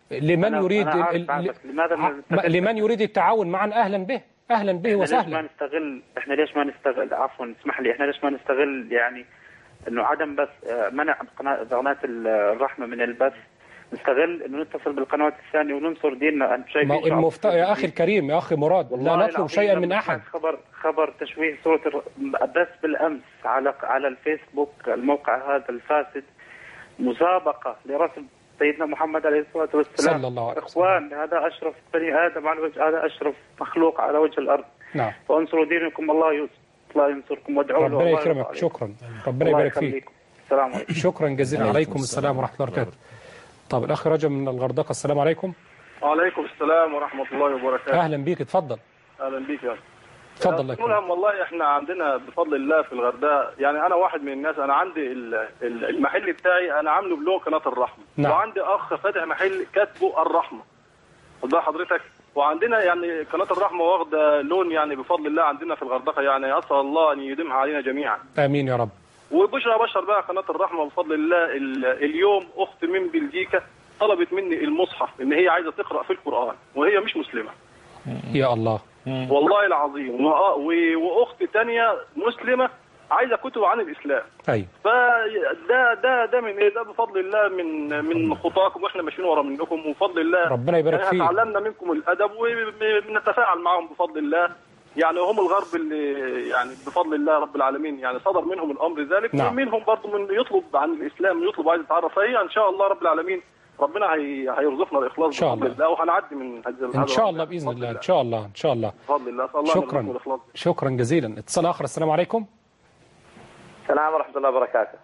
لمن يريد لمن يريد التعاون معا أهلا به، أهلا به وسهلا. احنا ليش ما نستغل عفوا اسمح لي، احنا ليش ما نستغل يعني انه عدم بس منع قناة الرحمة من البث، نستغل انه نتصل بالقنوات الثانية وننصر ديننا بشيء يا اخي الكريم، يا اخي مراد، لا نطلب شيئا من احد. خبر تشويه صورة بس بالامس على الفيسبوك، الموقع هذا الفاسد، مسابقة لرسم سيدنا محمد عليه الصلاة والسلام صلى الله عليه وسلم. اخوان، هذا اشرف بني ادم على وجه، هذا اشرف مخلوق على وجه الارض. نعم. فانصروا دينكم، الله ينصركم وادعوا له. ربنا يكرمك. شكرا، ربنا يبارك فيك. السلام عليكم. شكرا جزيلا. عليكم السلام ورحمة الله وبركاته. طب الأخ رجب من الغردقة، السلام عليكم. وعليكم السلام ورحمة الله وبركاته. أهلا بيك، اتفضل. أهلا بيك يا اتفضل. لك والله احنا عندنا بفضل الله في الغردقة، يعني أنا واحد من الناس، أنا عندي المحل بتاعي أنا عامله بلون قناة الرحمة. نعم. وعندي أخ فاتح محل كاتبه الرحمة، خد حضرتك. وعندنا يعني قناة الرحمة واخدة لون يعني بفضل الله عندنا في الغردقة، يعني أسأل الله أن يديمها علينا جميعا. آمين يا رب. وبشرى بشر بقى قناة الرحمة بفضل الله، اليوم أخت من بلجيكا طلبت مني المصحف إن هي عايزة تقرأ في القرآن وهي مش مسلمة. يا الله. والله العظيم. وأخت تانية مسلمة عايزة كتب عن الإسلام. أيوة. فده من إيه؟ ده بفضل الله من خطاكم، وإحنا ماشيين ورا منكم وبفضل الله. ربنا يبارك فيك. تعلمنا منكم الأدب وبنتفاعل معهم بفضل الله. يعني هم الغرب اللي يعني بفضل الله رب العالمين يعني صدر منهم الامر ذلك. نعم. ومنهم برضه من يطلب عن الاسلام، يطلب عايز يتعرف. فهي ان شاء الله رب العالمين ربنا هيرزقنا الاخلاص بفضل الله، وهنعدي من هذا ان شاء الله باذن الله. ان شاء الله ان شاء الله بفضل الله. شكرا جزيلا. اتصال اخر. السلام عليكم. السلام ورحمه الله وبركاته.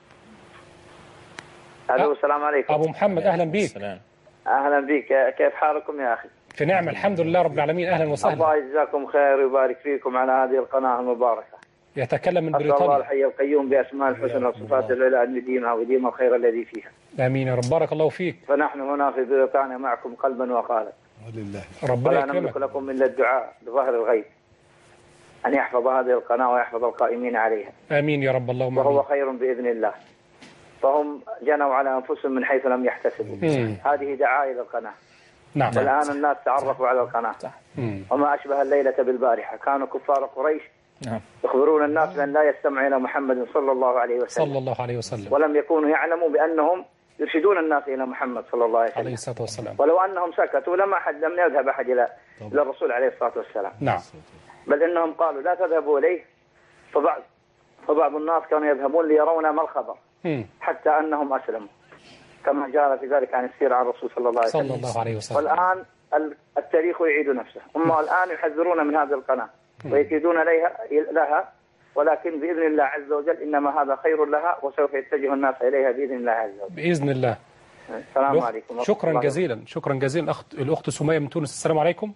الو السلام عليكم. ابو محمد اهلا بيك. اهلا بك، كيف حالكم يا اخي؟ في نعمة الحمد لله رب العالمين. أهلا وسهلا. الله يجزاكم خير ويبارك فيكم على هذه القناة المباركة. يتكلم من بريطانيا. الله الحي القيوم بأسماء الحسنى وصفات العلى أن يديمها ويديم الخير الذي فيها. آمين يا رب. بارك الله فيك. فنحن هنا في بريطانيا معكم قلبا وقالبا. ولله. ربنا يكرمك. ولا نملك لكم من الدعاء بظهر الغيب أن يحفظ هذه القناة ويحفظ القائمين عليها. آمين يا رب. اللهم وهو خير بإذن الله. فهم جنوا على أنفسهم من حيث لم يحتسبوا. هذه دعاية للقناة. نعم. والآن الناس تعرفوا على القناة. وما أشبه الليلة بالبارحة، كانوا كفار قريش يخبرون الناس بأن لا يستمعوا إلى محمد صلى الله عليه وسلم. صلى الله عليه وسلم. ولم يكونوا يعلموا بأنهم يرشدون الناس إلى محمد صلى الله عليه وسلم. عليه الصلاة والسلام. ولو أنهم سكتوا لم يذهب أحد إلى الرسول عليه الصلاة والسلام. نعم. بل إنهم قالوا لا تذهبوا إليه. فبعض الناس كانوا يذهبون ليرون ما الخبر حتى أنهم أسلموا، كما جاء في ذلك عن السيرة عن الرسول صلى الله عليه وسلم. والآن التاريخ يعيد نفسه. هم الآن يحذرون من هذه القناة ويكيدون لها، ولكن بإذن الله عز وجل إنما هذا خير لها وسوف يتجه الناس إليها بإذن الله عز وجل. بإذن الله. السلام عليكم. شكرا جزيلا. شكرا جزيلا. الأخت سمية من تونس، السلام عليكم.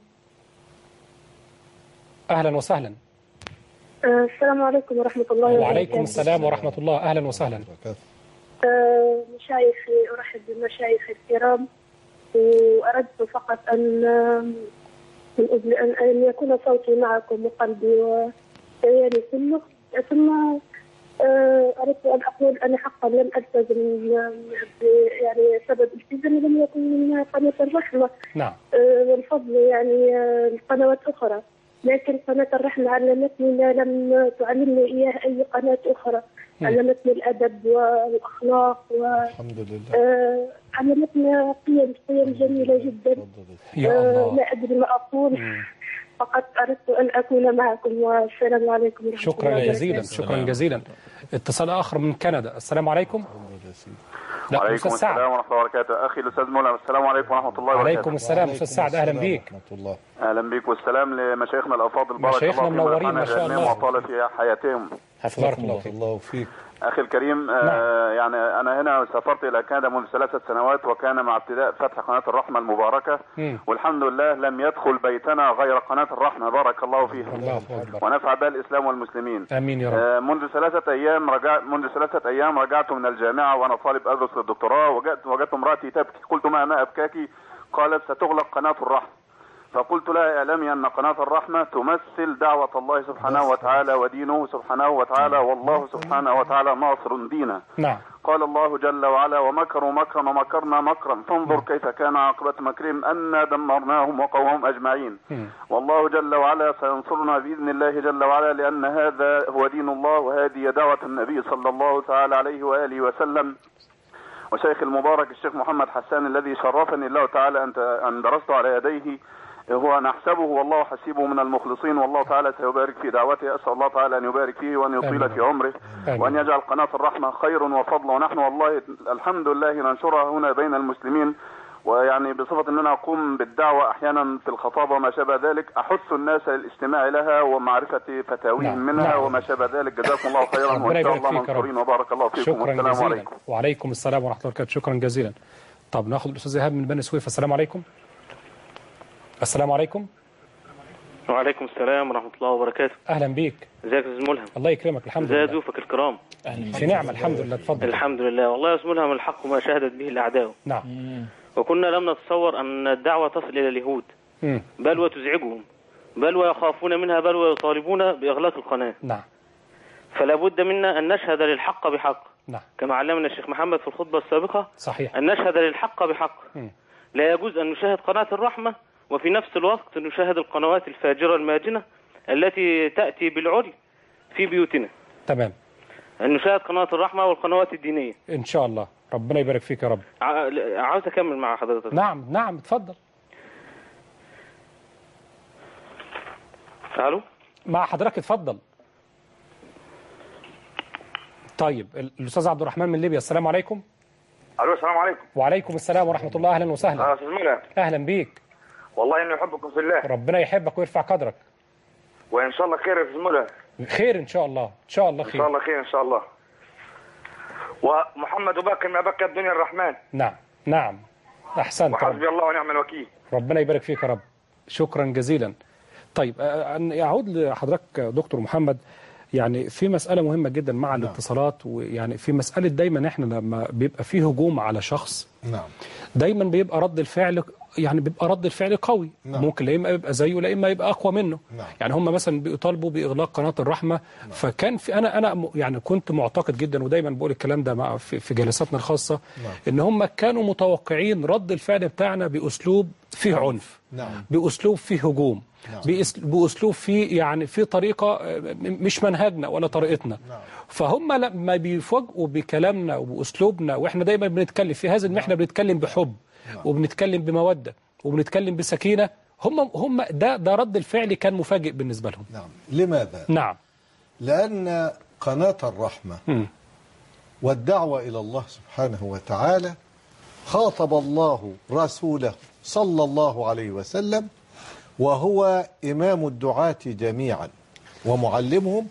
أهلا وسهلا. السلام عليكم ورحمة الله وبركاته. وعليكم السلام ورحمة الله. أهلا وسهلا. مشايخي، أرحب بالمشايخ الكرام، وأردت فقط أن يكون صوتي معكم وقلبي وكياني كله. ثم أردت أن أقول أنا حقا لم ألتزم، يعني سبب التزامي لم يكن من قناة الرحمة. نعم. والفضل يعني القنوات أخرى، لكن قناة الرحمة علمتني ما لم تعلمني إياه أي قناة أخرى. علمتني الأدب والأخلاق الحمد لله. علمتنا قيم جميلة جدا. لا أدري ما أقول، فقط أردت أن أكون معكم. والسلام عليكم ورحمة الله. شكرا جزيلا. شكرا جزيلا. اتصال آخر من كندا، السلام عليكم. وعليكم السلام ورحمة الله وبركاته. أخي الأستاذ مولى، السلام عليكم ورحمة الله وبركاته. وعليكم السلام أستاذ سعد، أهلا بيك. أهلا بيك، والسلام لمشايخنا الأفاضل، بارك مشايخنا الله منورين ما شاء الله وطال في حياتهم. حفظك الله فيك. أخي الكريم، يعني أنا هنا سافرت إلى كندا منذ 3 سنوات، وكان مع ابتداء فتح قناة الرحمة المباركة، والحمد لله لم يدخل بيتنا غير قناة الرحمة، بارك الله فيها ونفع بها الإسلام والمسلمين. آمين يا رب. منذ 3 أيام رجعت من الجامعة وأنا طالب أدرس للدكتوراه، وجدت امرأتي تبكي، قلت ما أبكاك؟ قالت ستغلق قناة الرحمة. فقلت لها اعلمي أن قناة الرحمة تمثل دعوة الله سبحانه وتعالى ودينه سبحانه وتعالى، والله سبحانه وتعالى ناصر دينه. نعم. قال الله جل وعلا ومكروا مكرا ومكرنا مكرا فانظر كيف كان عاقبة مكرهم أنا دمرناهم وقومهم أجمعين. والله جل وعلا سينصرنا بإذن الله جل وعلا، لأن هذا هو دين الله وهذه دعوة النبي صلى الله تعالى عليه وآله وسلم. وشيخ المبارك الشيخ محمد حسان الذي شرفني الله تعالى أن درست على يديه هو نحسبه والله حسيبه من المخلصين، والله تعالى سيبارك في دعوته. أسأل الله تعالى أن يبارك فيه وأن يطيل في عمره وأن يجعل قناة الرحمة خير وفضل. ونحن والله الحمد لله ننشرها هنا بين المسلمين، ويعني بصفة أننا أقوم بالدعوة أحيانا في الخطابة وما شابه ذلك أحث الناس للاستماع لها ومعرفة فتاويهم منها وما شابه ذلك. جزاكم الله خيرا وإن شاء الله منصورين وبارك الله فيكم والسلام عليكم. وعليكم السلام ورحمة الله وبركاته. شكرا جزيلا. طب ناخذ الأستاذ إيهاب من بني سويف. السلام عليكم. السلام عليكم. وعليكم السلام ورحمة الله وبركاته. أهلا بيك. ازيك يا أستاذ ملهم؟ الله يكرمك. الحمد لله. ازي ضيوفك الكرام؟ في نعمة الحمد لله. اتفضل. الحمد لله. والله يا أستاذ ملهم الحق ما شهدت به الأعداء. نعم. وكنا لم نتصور أن الدعوة تصل إلى اليهود، بل وتزعجهم، بل ويخافون منها، بل ويطالبون بإغلاق القناة. نعم. فلا بد منا أن نشهد للحق بحق. نعم. كما علمنا الشيخ محمد في الخطبة السابقة. صحيح. أن نشهد للحق بحق. لا يجوز أن نشاهد قناة الرحمة وفي نفس الوقت نشاهد القنوات الفاجرة الماجنة التي تأتي بالعري في بيوتنا. تمام. أن نشاهد قناة الرحمة والقنوات الدينية إن شاء الله. ربنا يبارك فيك يا رب. عاوز أكمل مع حضرتك. نعم اتفضل. ألو مع حضرتك اتفضل. طيب الأستاذ عبد الرحمن من ليبيا. السلام عليكم. الو السلام عليكم. وعليكم السلام ورحمة الله. أهلا وسهلا. أستاذ ملهم. أهلا بيك. والله إني أحبكم في الله. ربنا يحبك ويرفع قدرك. وإن شاء الله خير يا أستاذ ملهم. خير إن شاء الله. إن شاء الله خير. إن شاء الله خير إن شاء الله. ومحمد باقي ما بكى الدنيا الرحمن. نعم أحسنت. وحسبي الله ونعم الوكيل. ربنا يبارك فيك يا رب. شكرا جزيلا. طيب أن يعود لحضرتك دكتور محمد، يعني في مسألة مهمة جدا مع الاتصالات، ويعني في مسألة دايما احنا لما بيبقى فيه هجوم على شخص دايما بيبقى رد الفعل بيبقى رد الفعل قوي. ممكن لا اما يبقى زيه لا اما يبقى اقوى منه. يعني هم مثلا بيطالبوا باغلاق قناه الرحمه. فكان في انا يعني كنت معتقد جدا، ودايما بقول الكلام ده في جلساتنا الخاصه، ان هم كانوا متوقعين رد الفعل بتاعنا باسلوب فيه عنف، باسلوب فيه هجوم، باسلوب فيه يعني في طريقه مش منهجنا ولا طريقتنا. فهم لما بيفاجئوا بكلامنا وباسلوبنا، واحنا دايما بنتكلم في هذا المحنه بنتكلم بحب وبنتكلم بمودة وبنتكلم بسكينة، هم ده رد الفعل كان مفاجئ بالنسبة لهم. لماذا؟ لأن قناة الرحمة والدعوة إلى الله سبحانه وتعالى خاطب الله رسوله صلى الله عليه وسلم وهو إمام الدعاة جميعا ومعلمهم،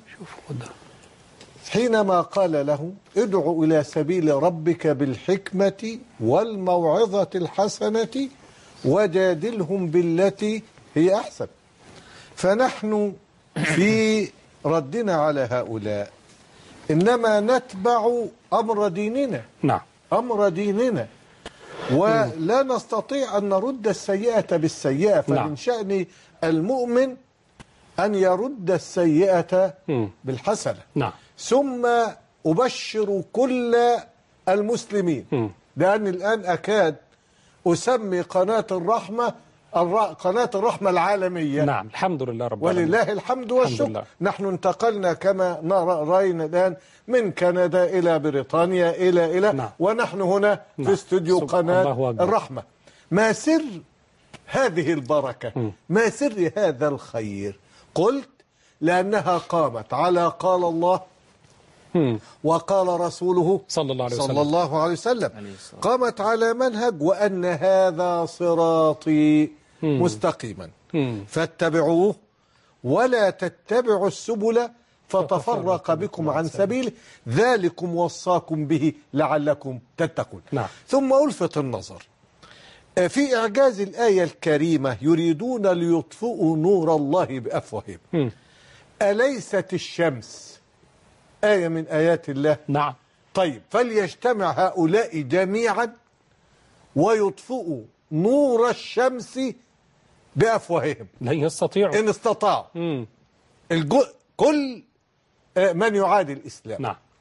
حينما قال له ادع إلى سبيل ربك بالحكمة والموعظة الحسنة وجادلهم بالتي هي أحسن. فنحن في ردنا على هؤلاء إنما نتبع أمر ديننا. أمر ديننا، ولا نستطيع أن نرد السيئة بالسيئة. فمن شأن المؤمن أن يرد السيئة بالحسنة. ثم أبشر كل المسلمين، لأن الآن أكاد أسمي قناة الرحمة قناة الرحمة العالمية. الحمد لله رب العالمين، ولله الحمد والشكر. نحن انتقلنا كما رأينا الآن من كندا إلى بريطانيا إلى ونحن هنا في استوديو قناة الرحمة. ما سر هذه البركة؟ ما سر هذا الخير؟ قلت لأنها قامت على قال الله وقال رسوله صلى الله عليه وسلم. قامت على منهج وأن هذا صراطي مستقيما فاتبعوه ولا تتبعوا السبل فتفرق بكم عن سبيله ذلكم وصاكم به لعلكم تتقون. ثم ألفت النظر في إعجاز الآية الكريمة يريدون ليطفئوا نور الله بأفواههم. أليست الشمس آية من آيات الله؟ طيب فليجتمع هؤلاء جميعا ويطفئوا نور الشمس بأفواههم. لن يستطيعوا إن استطاعوا. كل من يعادي الإسلام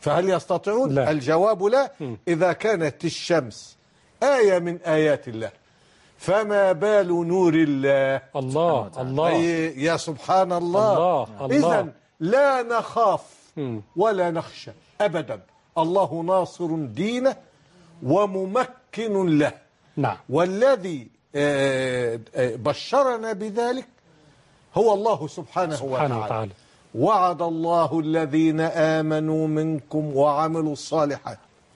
فهل يستطيعون؟ لا. الجواب لا. إذا كانت الشمس آية من آيات الله فما بال نور الله. الله يا سبحان الله. إذن لا نخاف ولا نخشى أبدا. الله ناصر دينه وممكن له. نعم. والذي بشرنا بذلك هو الله سبحانه وتعالى. وعد الله الذين آمنوا منكم وعملوا الصالحات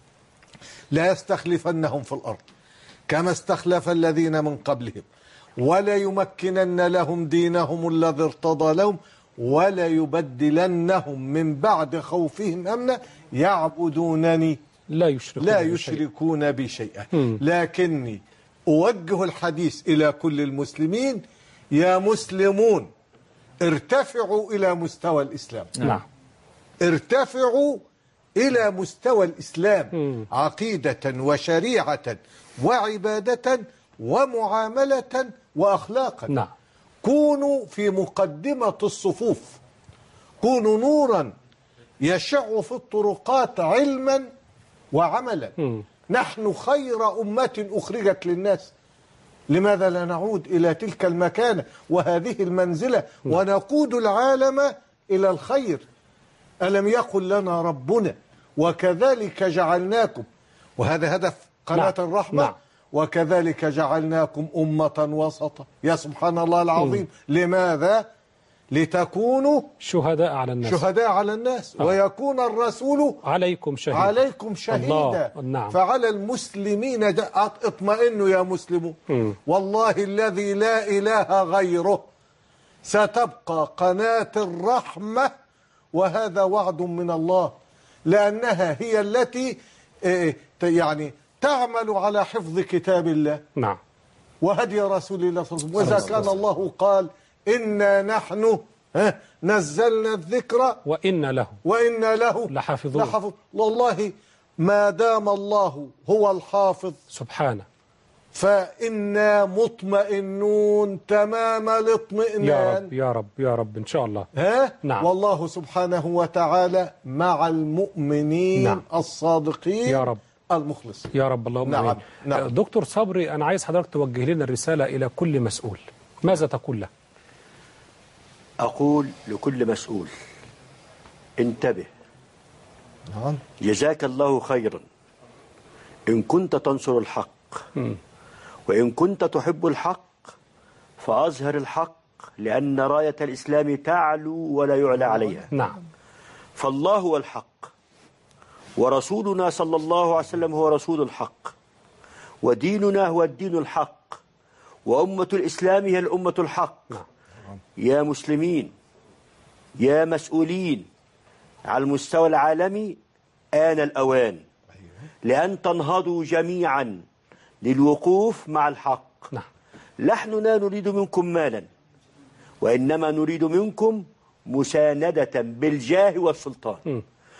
لا يستخلفنهم في الأرض كما استخلف الذين من قبلهم ولا يمكنن لهم دينهم الذي ارتضى لهم ولا يبدلنهم من بعد خوفهم أمنا يعبدونني لا يشركون بي شيئا. لكني أوجه الحديث إلى كل المسلمين: يا مسلمون ارتفعوا إلى مستوى الإسلام. نعم. ارتفعوا إلى مستوى الإسلام عقيدة وشريعة وعبادة ومعاملة وأخلاقا. نعم. كونوا في مقدمة الصفوف، كونوا نورا يشع في الطرقات علما وعملا. نحن خير أمة أخرجت للناس، لماذا لا نعود إلى تلك المكانة وهذه المنزلة ونقود العالم إلى الخير؟ ألم يقل لنا ربنا وكذلك جعلناكم، وهذا هدف قناة الرحمة، وكذلك جعلناكم أمة وسطا. يا سبحان الله العظيم. لماذا؟ لتكونوا شهداء على الناس، شهداء على الناس ويكون الرسول عليكم شهيدا. نعم. فعلى المسلمين اطمئنوا يا مسلمون. والله الذي لا إله غيره ستبقى قناة الرحمة، وهذا وعد من الله، لأنها هي التي يعني تعمل على حفظ كتاب الله. نعم. وهدي رسول الله صلى الله عليه وسلم. وإذا كان الله قال إنا نحن نزلنا الذكر وإنا له لحافظون. والله ما دام الله هو الحافظ سبحانه فإنا مطمئنون تمام الاطمئنان. يا رب يا رب إن شاء الله. نعم. والله سبحانه وتعالى مع المؤمنين الصادقين يا رب المخلص. يا رب اللهم آمين. نعم. دكتور صبري، أنا عايز حضرتك توجه لنا الرسالة إلى كل مسؤول، ماذا تقول له؟ أقول لكل مسؤول: انتبه. جزاك الله خيرا إن كنت تنصر الحق، وإن كنت تحب الحق فأظهر الحق، لأن راية الإسلام تعلو ولا يعلى عليها. نعم. فالله هو الحق، ورسولنا صلى الله عليه وسلم هو رسول الحق، وديننا هو الدين الحق، وأمة الإسلام هي الأمة الحق. يا مسلمين، يا مسؤولين على المستوى العالمي، آن الأوان لأن تنهضوا جميعا للوقوف مع الحق. نحن لا نريد منكم مالا، وإنما نريد منكم مساندة بالجاه والسلطان.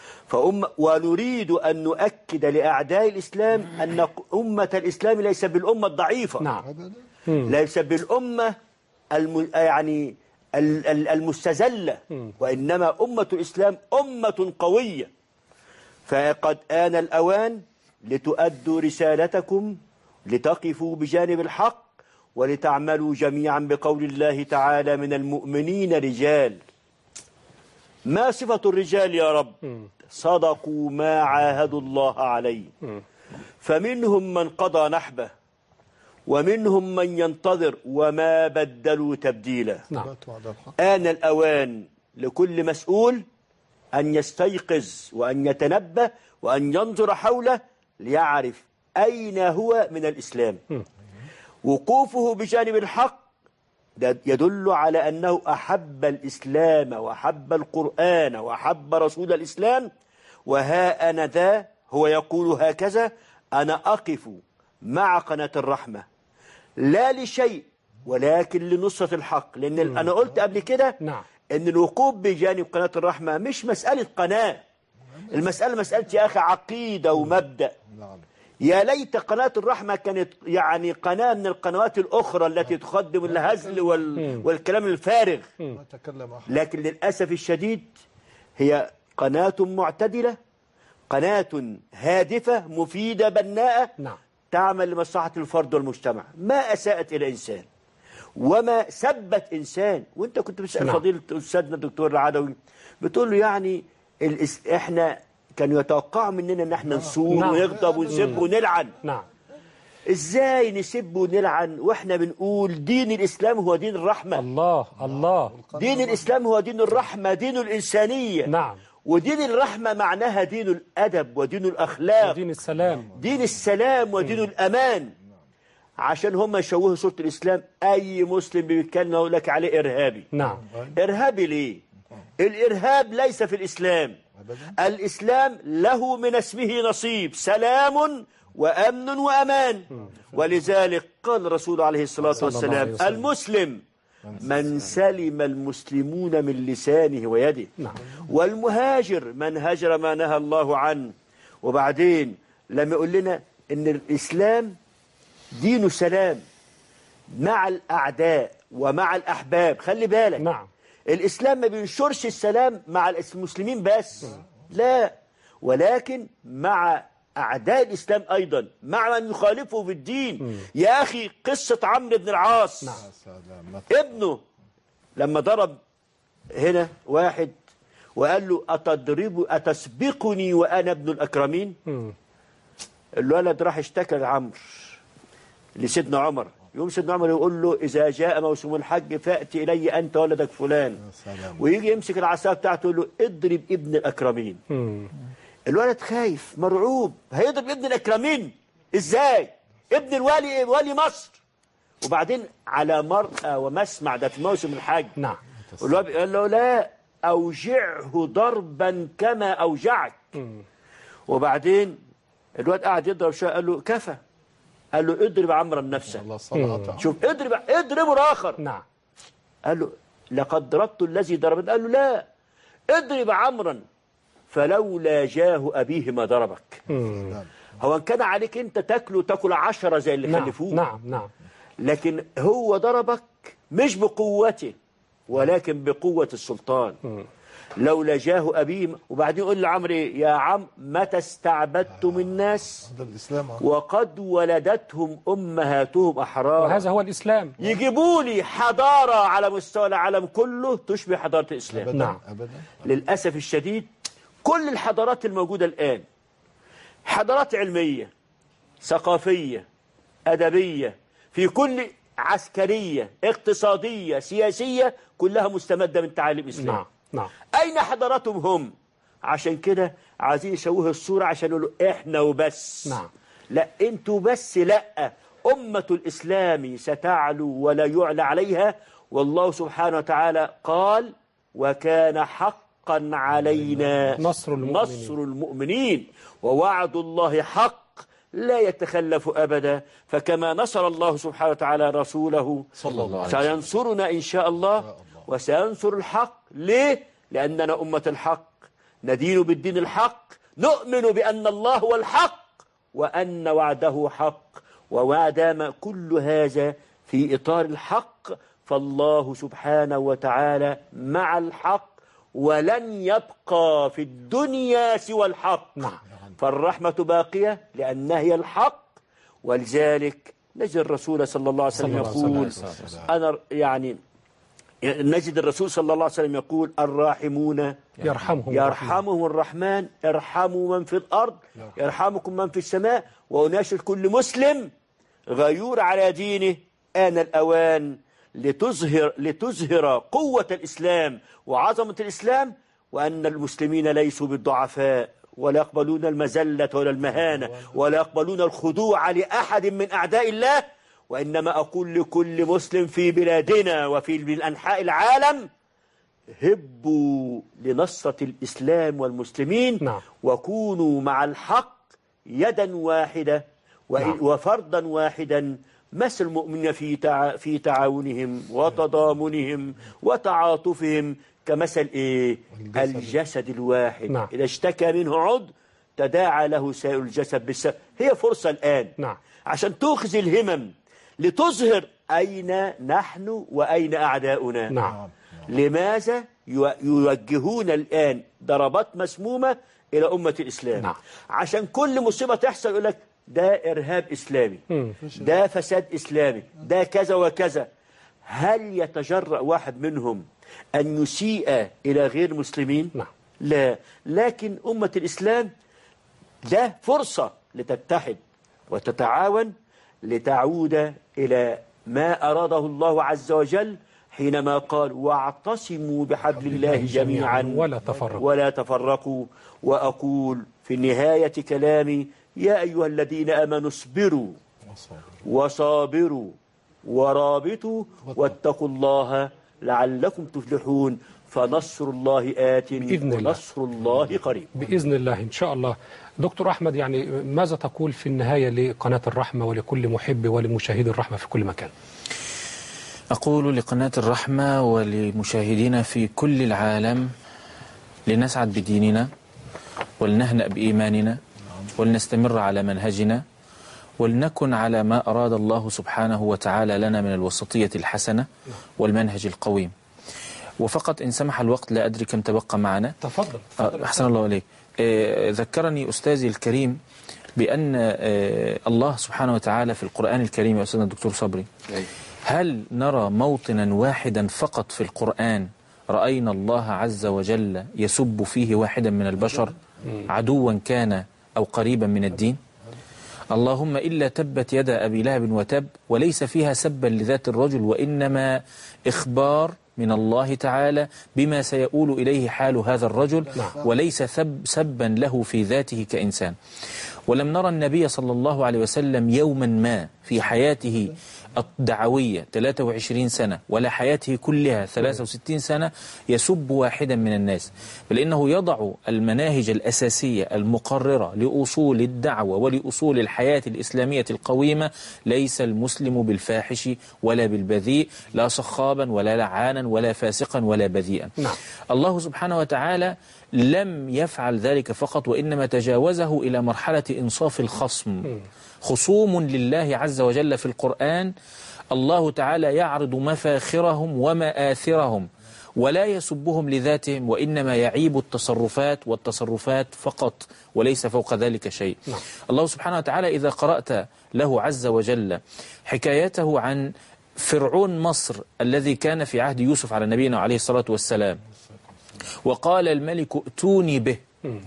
ونريد أن نؤكد لأعداء الإسلام أن أمة الإسلام ليس بالأمة الضعيفة. نعم. ليس بالأمة يعني المستزلة، وإنما أمة الإسلام أمة قوية. فقد آن الأوان لتؤدوا رسالتكم، لتقفوا بجانب الحق، ولتعملوا جميعا بقول الله تعالى: من المؤمنين رجال. ما صفة الرجال يا رب؟ صدقوا ما عاهدوا الله عليه، فمنهم من قضى نحبه ومنهم من ينتظر وما بدلوا تبديلا. آن الأوان لكل مسؤول أن يستيقظ وأن يتنبه وأن ينظر حوله ليعرف أين هو من الإسلام. وقوفه بجانب الحق يدل على أنه أحب الإسلام وأحب القرآن وأحب رسول الإسلام. وها أنا ذا هو يقول هكذا: أنا أقف مع قناة الرحمة لا لشيء ولكن لنصرة الحق. لأن أنا قلت قبل كده أن الوقوف بجانب قناة الرحمة مش مسألة قناة، المسألة مسألة يا أخي عقيدة ومبدأ. يا ليت قناة الرحمة كانت يعني قناة من القنوات الأخرى التي تقدم الهزل والكلام الفارغ، لكن للأسف الشديد هي قناة معتدلة قناة هادفة مفيدة بناءة تعمل لمصلحة الفرد والمجتمع، ما أساءت إلى إنسان وما سبت إنسان. وأنت كنت بتسأل فضيلة أستاذنا الدكتور العدوي بتقول له يعني إحنا كانوا يتوقعوا مننا إن إحنا نصور ونغضب ونسب ونلعن. إزاي نسب ونلعن وإحنا بنقول دين الإسلام هو دين الرحمة؟ الله دين الإسلام هو دين الرحمة، دين الإنسانية. ودين الرحمة معناها دين الأدب ودين الأخلاق ودين السلام، دين السلام ودين الأمان. عشان هم يشوهوا صورة الإسلام، أي مسلم بيتكلم يقول لك عليه إرهابي. إرهابي ليه؟ الإرهاب ليس في الإسلام. الإسلام له من اسمه نصيب، سلام وأمن وأمان. ولذلك قال الرسول عليه الصلاة والسلام: المسلم من سلم المسلمون من لسانه ويده. والمهاجر من هاجر ما نهى الله عنه. وبعدين لما يقول لنا إن الإسلام دين سلام مع الأعداء ومع الأحباب. خلي بالك، الإسلام ما بينشرش السلام مع المسلمين بس، لا، ولكن مع أعداء الإسلام أيضا، مع من يخالفه في الدين. يا أخي قصة عمرو بن العاص، ابنه لما ضرب هنا واحد وقال له: أتسبقني وأنا ابن الأكرمين؟ الولد راح اشتكى لعمرو لسيدنا عمر. يوم سيدنا عمر يقول له: إذا جاء موسم الحج فأتي إلي أنت ولدك فلان. ويجي يمسك العصا بتاعته يقول له: اضرب ابن الأكرمين. الولد خايف مرعوب، هيضرب ابن الأكرمين إزاي؟ ابن الوالي، ولي مصر. وبعدين على مرأى ومسمع، ده في موسم الحج. والولد قال له: لا، أوجعه ضربا كما أوجعك. وبعدين الولد قاعد يضرب شوية، قال له: كفى. قال له: اضرب عمرا نفسه. شوف، اضربه آخر. قال له: لقد ضربت الذي ضربت. قال له: لا، اضرب عمرا فلولا جاه أبيه ما ضربك. هو إن كان عليك أنت تاكل 10 زي اللي خلفوه. لكن هو ضربك مش بقوته ولكن بقوة السلطان. لولا جاه أبيه. وبعدين يقول لعمرو: يا عم، متى استعبدتم الناس وقد ولدتهم أمهاتهم أحرار. وهذا هو الإسلام. يجيبوا لي حضارة على مستوى العالم كله تشبه حضارة الإسلام. للأسف الشديد كل الحضارات الموجودة الآن حضارات علمية، ثقافية، أدبية، في كل عسكرية، اقتصادية، سياسية، كلها مستمدة من تعاليم الإسلام. أين حضاراتهم هم؟ عشان كده عايزين يشوهوا الصورة عشان يقولوا إحنا وبس. لا، أنتوا بس لا، أمة الإسلام ستعلو ولا يعلى عليها. والله سبحانه وتعالى قال: وكان حقا علينا نصر المؤمنين ووعد الله حق لا يتخلف أبدا. فكما نصر الله سبحانه وتعالى رسوله سينصرنا إن شاء الله وسينصر الحق. ليه؟ لأننا أمة الحق، ندين بالدين الحق، نؤمن بأن الله هو الحق وأن وعده حق. وما دام كل هذا في إطار الحق فالله سبحانه وتعالى مع الحق، ولن يبقى في الدنيا سوى الحق. فالرحمة باقية لأنها هي الحق. ولذلك نجد الرسول صلى الله عليه وسلم يقول، نجد الرسول صلى الله عليه وسلم يقول: الراحمون يرحمهم الرحمن، ارحموا من في الأرض يرحمكم من في السماء. وأناشد كل مسلم غيور على دينه آن الأوان لتظهر قوة الإسلام وعظمة الإسلام، وأن المسلمين ليسوا بالضعفاء ولا يقبلون المذلة ولا المهانة ولا يقبلون الخضوع لأحد من أعداء الله. وإنما أقول لكل مسلم في بلادنا وفي أنحاء العالم: هبوا لنصرة الإسلام والمسلمين، وكونوا مع الحق يدا واحدة وفردا واحدا، مثل المؤمنين في تعاونهم وتضامنهم وتعاطفهم كمثل الجسد الواحد. إذا اشتكى منه عضو تداعى له سائر الجسد بالسبب. هي فرصة الآن عشان تأخذ الهمم لتظهر أين نحن وأين أعداؤنا. لماذا يوجهون الآن ضربات مسمومة إلى أمة الإسلام. نعم. عشان كل مصيبة تحصل يقول لك ده إرهاب إسلامي، ده فساد إسلامي، ده كذا وكذا. هل يتجرأ واحد منهم أن يسيء إلى غير مسلمين؟ نعم. لا، لكن أمة الإسلام ده فرصة لتتحد وتتعاون لتعود إلى ما أراده الله عز وجل حينما قال واعتصموا بحبل الله جميعا ولا تفرقوا. وأقول في نهاية كلامي يا أيها الذين آمنوا اصبروا وصابروا ورابطوا واتقوا الله لعلكم تفلحون فنصر الله آت ونصر الله قريب بإذن الله إن شاء الله. دكتور أحمد، يعني ماذا تقول في النهاية لقناة الرحمة ولكل محب ولمشاهدي الرحمة في كل مكان؟ أقول لقناة الرحمة ولمشاهدينا في كل العالم لنسعد بديننا ولنهنأ بإيماننا ولنستمر على منهجنا ولنكن على ما أراد الله سبحانه وتعالى لنا من الوسطية الحسنة والمنهج القويم. وفقط إن سمح الوقت لا أدري كم تبقى معنا. تفضل. أحسن الله عليك. ذكرني أستاذي الكريم بأن الله سبحانه وتعالى في القرآن الكريم يا أستاذنا الدكتور صبري، هل نرى موطنا واحدا فقط في القرآن رأينا الله عز وجل يسب فيه واحدا من البشر عدوا كان أو قريبا من الدين؟ اللهم إلا تبت يد أبي لهب وتب، وليس فيها سبا لذات الرجل وإنما إخبار من الله تعالى بما سيؤول إليه حال هذا الرجل، وليس سبا له في ذاته كإنسان. ولم نرى النبي صلى الله عليه وسلم يوما ما في حياته الدعوية 23 سنة ولا حياته كلها 63 سنة يسب واحدا من الناس، بل إنه يضع المناهج الأساسية المقررة لأصول الدعوة ولأصول الحياة الإسلامية القويمة. ليس المسلم بالفاحش ولا بالبذيء، لا صخابا ولا لعانا ولا فاسقا ولا بذيئا. الله سبحانه وتعالى لم يفعل ذلك فقط، وإنما تجاوزه إلى مرحلة إنصاف الخصم. خصوم لله عز وجل في القرآن الله تعالى يعرض مفاخرهم ومآثرهم ولا يسبهم لذاتهم، وإنما يعيب التصرفات والتصرفات فقط وليس فوق ذلك شيء. الله سبحانه وتعالى إذا قرأت له عز وجل حكايته عن فرعون مصر الذي كان في عهد يوسف على نبينا عليه الصلاة والسلام، وقال الملك ائتوني به،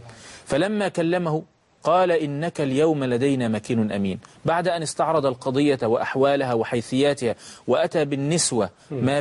فلما كلمه قال إنك اليوم لدينا مكين أمين. بعد أن استعرض القضية وأحوالها وحيثياتها وأتى بالنسوة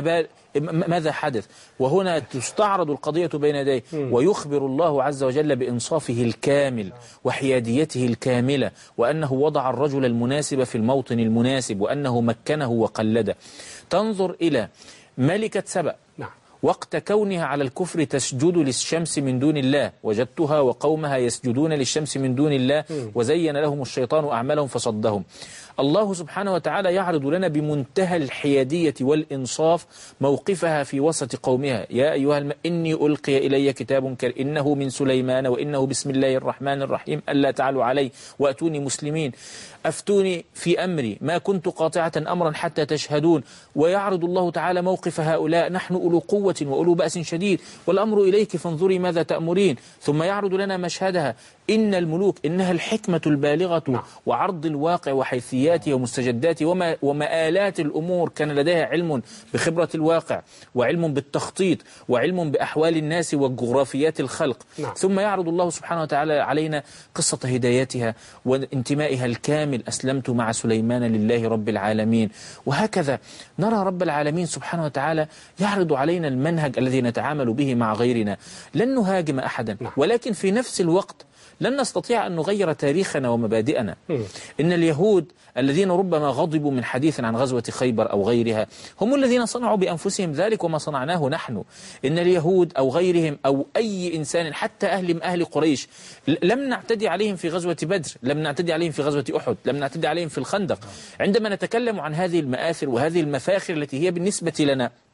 ماذا حدث، وهنا تستعرض القضية بين يديه ويخبر الله عز وجل بإنصافه الكامل وحياديته الكاملة، وأنه وضع الرجل المناسب في الموطن المناسب، وأنه مكنه وقلده. تنظر إلى ملكة سبأ وقت كونها على الكفر تسجد للشمس من دون الله، وجدتها وقومها يسجدون للشمس من دون الله وزين لهم الشيطان أعمالهم فصدهم. الله سبحانه وتعالى يعرض لنا بمنتهى الحيادية والإنصاف موقفها في وسط قومها. يا أيها إني ألقي إلي كتاب إنه من سليمان وإنه بسم الله الرحمن الرحيم ألا تعلوا علي وأتوني مسلمين، أفتوني في أمري ما كنت قاطعة أمرا حتى تشهدون. ويعرض الله تعالى موقف هؤلاء، نحن أولو قوة وأولو بأس شديد والأمر إليك فانظري ماذا تأمرين. ثم يعرض لنا مشهدها إن الملوك إنها الحكمة البالغة وعرض الواقع وحيثياته ومستجداته ومآلات الأمور. كان لديها علم بخبرة الواقع وعلم بالتخطيط وعلم بأحوال الناس وجغرافيات الخلق. ثم يعرض الله سبحانه وتعالى علينا قصة هدايتها وانتمائها الكامل، أسلمت مع سليمان لله رب العالمين. وهكذا نرى رب العالمين سبحانه وتعالى يعرض علينا المنهج الذي نتعامل به مع غيرنا. لن نهاجم أحدا، ولكن في نفس الوقت لن نستطيع أن نغير تاريخنا ومبادئنا. إن اليهود الذين ربما غضبوا من حديث عن غزوة خيبر أو غيرها هم الذين صنعوا بأنفسهم ذلك وما صنعناه نحن. إن اليهود أو غيرهم أو أي إنسان حتى أهل قريش لم نعتدي عليهم في غزوة بدر، لم نعتدي عليهم في غزوة أحد، لم نعتدي عليهم في الخندق. عندما نتكلم عن هذه المآثر وهذه المفاخر التي هي بالنسبة لنا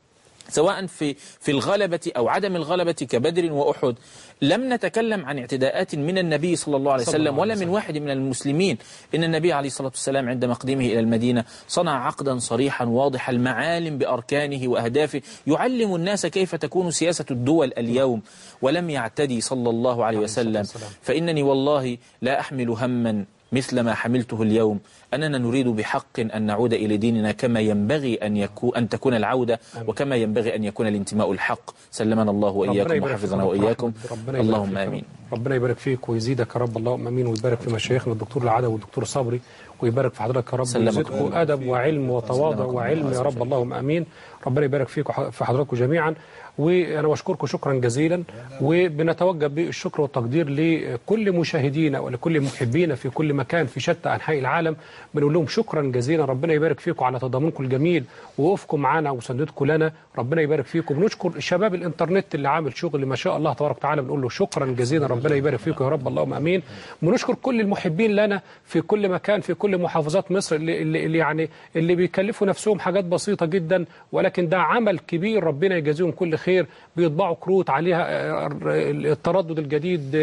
سواء في الغلبة أو عدم الغلبة كبدر وأحد. لم نتكلم عن اعتداءات من النبي صلى الله عليه وسلم ولا من واحد من المسلمين. إن النبي عليه الصلاة والسلام عند مقدمه إلى المدينة صنع عقدا صريحا واضح المعالم بأركانه وأهدافه، يعلم الناس كيف تكون سياسة الدول اليوم، ولم يعتدي صلى الله عليه وسلم. فإنني والله لا أحمل هما مثل ما حملته اليوم، أننا نريد بحق أن نعود إلى ديننا كما ينبغي أن تكون العودة، وكما ينبغي أن يكون الانتماء الحق. سلمنا الله وإياكم وحفظنا وإياكم، اللهم آمين. ربنا يبارك فيك ويزيدك يا رب، اللهم آمين، ويبارك في مشايخنا الدكتور العدوي والدكتور صبري، ويبارك في حضرتك يا رب، ويزيدكم أدب وعلم وتواضع وعلم يا رب، اللهم آمين. ربنا يبارك فيك في حضراتكم جميعا. وأنا بشكركم شكرا جزيلا، وبنتوجه بالشكر والتقدير لكل مشاهدينا ولكل محبينا في كل مكان في شتى أنحاء العالم. بنقول لهم شكرا جزيلا، ربنا يبارك فيكم على تضامنكم الجميل ووقوفكم معنا وسندكم لنا، ربنا يبارك فيكم. بنشكر شباب الإنترنت اللي عامل شغل ما شاء الله تبارك وتعالى، بنقول له شكرا جزيلا، ربنا يبارك فيكم يا رب، اللهم آمين. بنشكر كل المحبين لنا في كل مكان في كل محافظات مصر اللي بيكلفوا نفسهم حاجات بسيطة جدا، ولكن ده عمل كبير، ربنا يجازيهم كل خير. بيطبعوا كروت عليها التردد الجديد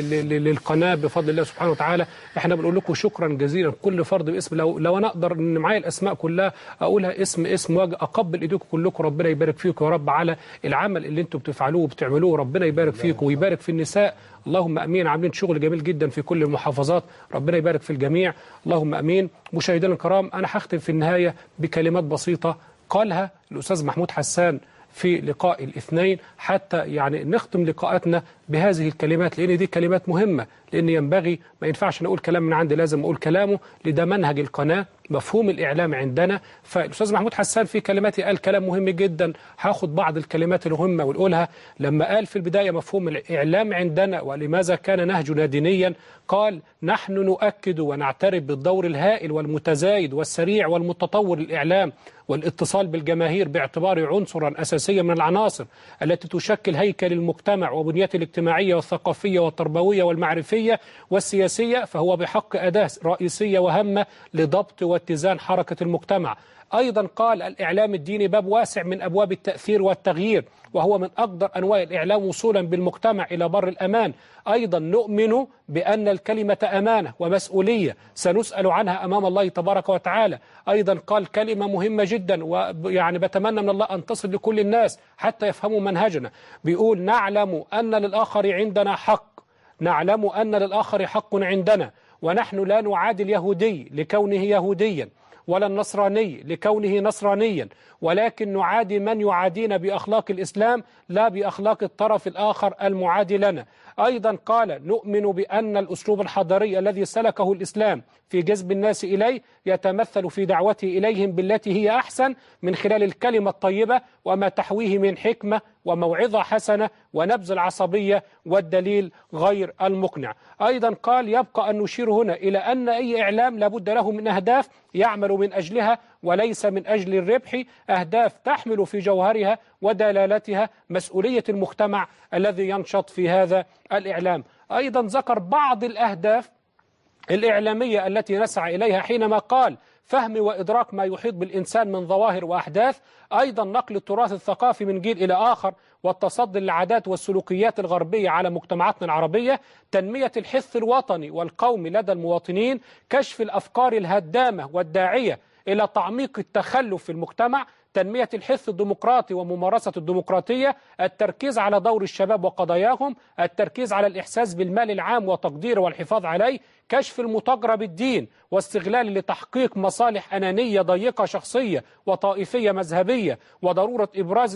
للقناة بفضل الله سبحانه وتعالى. احنا بنقول لكم شكرا جزيلا، كل فرد باسم. لو انا اقدر ان معايا الاسماء كلها اقولها اسم واجه، اقبل ايديكم كلكم، ربنا يبارك فيكم يا رب على العمل اللي انتم بتفعلوه وبتعملوه، ربنا يبارك فيكم ويبارك في النساء، اللهم امين، عاملين شغل جميل جدا في كل المحافظات، ربنا يبارك في الجميع، اللهم امين. مشاهدينا الكرام، انا هختم في النهايه بكلمات بسيطه قالها الاستاذ محمود حسان في لقاء الاثنين، حتى نختم لقاءاتنا بهذه الكلمات، لأن دي كلمات مهمة، لأن ينبغي ما ينفعش نقول كلام من عندي، لازم أقول كلامه، لده منهج القناة، مفهوم الإعلام عندنا. فالأستاذ محمود حسان في كلماته قال كلام مهم جدا، هاخد بعض الكلمات المهمة ونقولها. لما قال في البداية مفهوم الإعلام عندنا ولماذا كان نهجنا دينيا، قال: نحن نؤكد ونعترف بالدور الهائل والمتزايد والسريع والمتطور للإعلام والاتصال بالجماهير باعتباره عنصرا أساسيا من العناصر التي تشكل هيكل المجتمع وبنيته الاجتماعية والثقافية والتربوية والمعرفية والسياسية، فهو بحق أداة رئيسية وهامة لضبط واتزان حركة المجتمع. أيضا قال: الإعلام الديني باب واسع من أبواب التأثير والتغيير، وهو من أقدر أنواع الإعلام وصولا بالمجتمع إلى بر الأمان. أيضا نؤمن بأن الكلمة أمانة ومسؤولية سنسأل عنها أمام الله تبارك وتعالى. أيضا قال كلمة مهمة جدا، بتمنى من الله أن تصل لكل الناس حتى يفهموا منهجنا. بيقول: نعلم أن للآخر عندنا حق، نعلم أن للآخر حق عندنا، ونحن لا نعادي اليهودي لكونه يهوديا ولا النصراني لكونه نصرانيا، ولكن نعادي من يعادينا بأخلاق الإسلام لا بأخلاق الطرف الآخر المعادي لنا. أيضا قال: نؤمن بأن الأسلوب الحضاري الذي سلكه الإسلام في جذب الناس إليه يتمثل في دعوته إليهم بالتي هي أحسن من خلال الكلمة الطيبة وما تحويه من حكمة وموعظة حسنة ونبذ العصبية والدليل غير المقنع. أيضا قال: يبقى أن نشير هنا إلى أن أي إعلام لابد له من أهداف يعمل من أجلها وليس من أجل الربح، أهداف تحمل في جوهرها ودلالتها مسؤولية المجتمع الذي ينشط في هذا الإعلام. أيضا ذكر بعض الأهداف الإعلامية التي نسعى إليها حينما قال: فهم وإدراك ما يحيط بالإنسان من ظواهر وأحداث. أيضا نقل التراث الثقافي من جيل إلى آخر والتصدي للعادات والسلوكيات الغربية على مجتمعاتنا العربية. تنمية الحث الوطني والقومي لدى المواطنين. كشف الأفكار الهدامة والداعية إلى تعميق التخلف في المجتمع. تنمية الحث الديمقراطي وممارسة الديمقراطية. التركيز على دور الشباب وقضاياهم. التركيز على الإحساس بالمال العام وتقديره والحفاظ عليه. كشف المتاجرة بالدين واستغلال لتحقيق مصالح أنانية ضيقة شخصية وطائفية مذهبية، وضرورة إبراز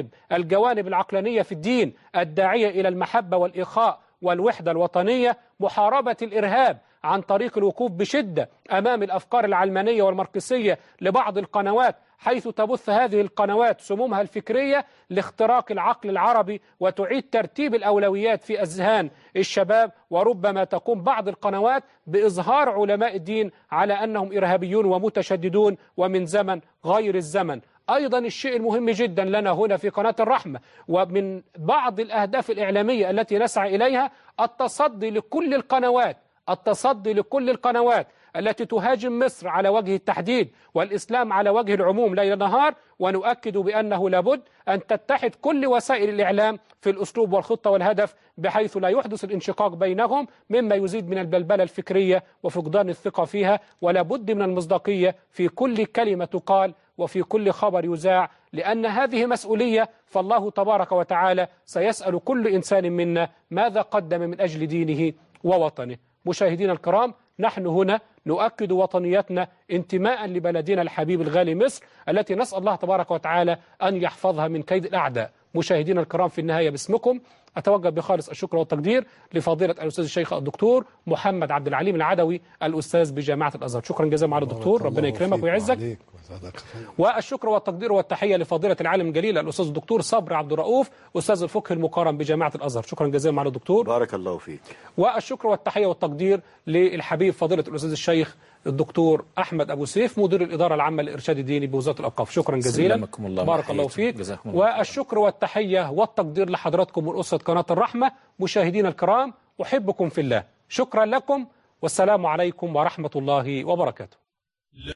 الجوانب العقلانية في الدين الداعية إلى المحبة والإخاء والوحدة الوطنية. محاربة الإرهاب عن طريق الوقوف بشدة أمام الأفكار العلمانية والماركسية لبعض القنوات، حيث تبث هذه القنوات سمومها الفكرية لاختراق العقل العربي وتعيد ترتيب الأولويات في أذهان الشباب. وربما تقوم بعض القنوات بإظهار علماء الدين على أنهم إرهابيون ومتشددون ومن زمن غير الزمن. أيضا الشيء المهم جدا لنا هنا في قناة الرحمة ومن بعض الأهداف الإعلامية التي نسعى إليها التصدي لكل القنوات التي تهاجم مصر على وجه التحديد والإسلام على وجه العموم ليل نهار، ونؤكد بأنه لابد أن تتحد كل وسائل الإعلام في الأسلوب والخطة والهدف بحيث لا يحدث الانشقاق بينهم مما يزيد من البلبلة الفكرية وفقدان الثقة فيها، ولا بد من المصداقية في كل كلمة تقال وفي كل خبر يذاع، لأن هذه مسؤولية، فالله تبارك وتعالى سيسأل كل إنسان منا ماذا قدم من أجل دينه ووطنه. مشاهدينا الكرام، نحن هنا نؤكد وطنيتنا انتماء لبلدنا الحبيب الغالي مصر التي نسأل الله تبارك وتعالى أن يحفظها من كيد الأعداء. مشاهدينا الكرام، في النهاية باسمكم أتوجه بخالص الشكر والتقدير لفضيلة الأستاذ الشيخ الدكتور محمد عبد العليم العدوي الأستاذ بجامعة الأزهر. شكرا جزيلا معالي الدكتور، ربنا يكرمك ويعزك. والشكر والتقدير والتحية لفضيلة العالم الجليل الأستاذ الدكتور صبري عبد الرؤوف أستاذ الفقه المقارن بجامعة الأزهر. شكرا جزيلا معالي الدكتور، بارك الله فيك. والشكر والتحية والتقدير للحبيب فضيلة الأستاذ الشيخ الدكتور أحمد أبو سيف مدير الإدارة العامة للإرشاد الديني بوزارة الأوقاف. شكرا جزيلا، بارك الله فيك. والشكر والتحية والتقدير لحضراتكم ورؤسة قناة الرحمة. مشاهدينا الكرام، أحبكم في الله، شكرا لكم، والسلام عليكم ورحمة الله وبركاته.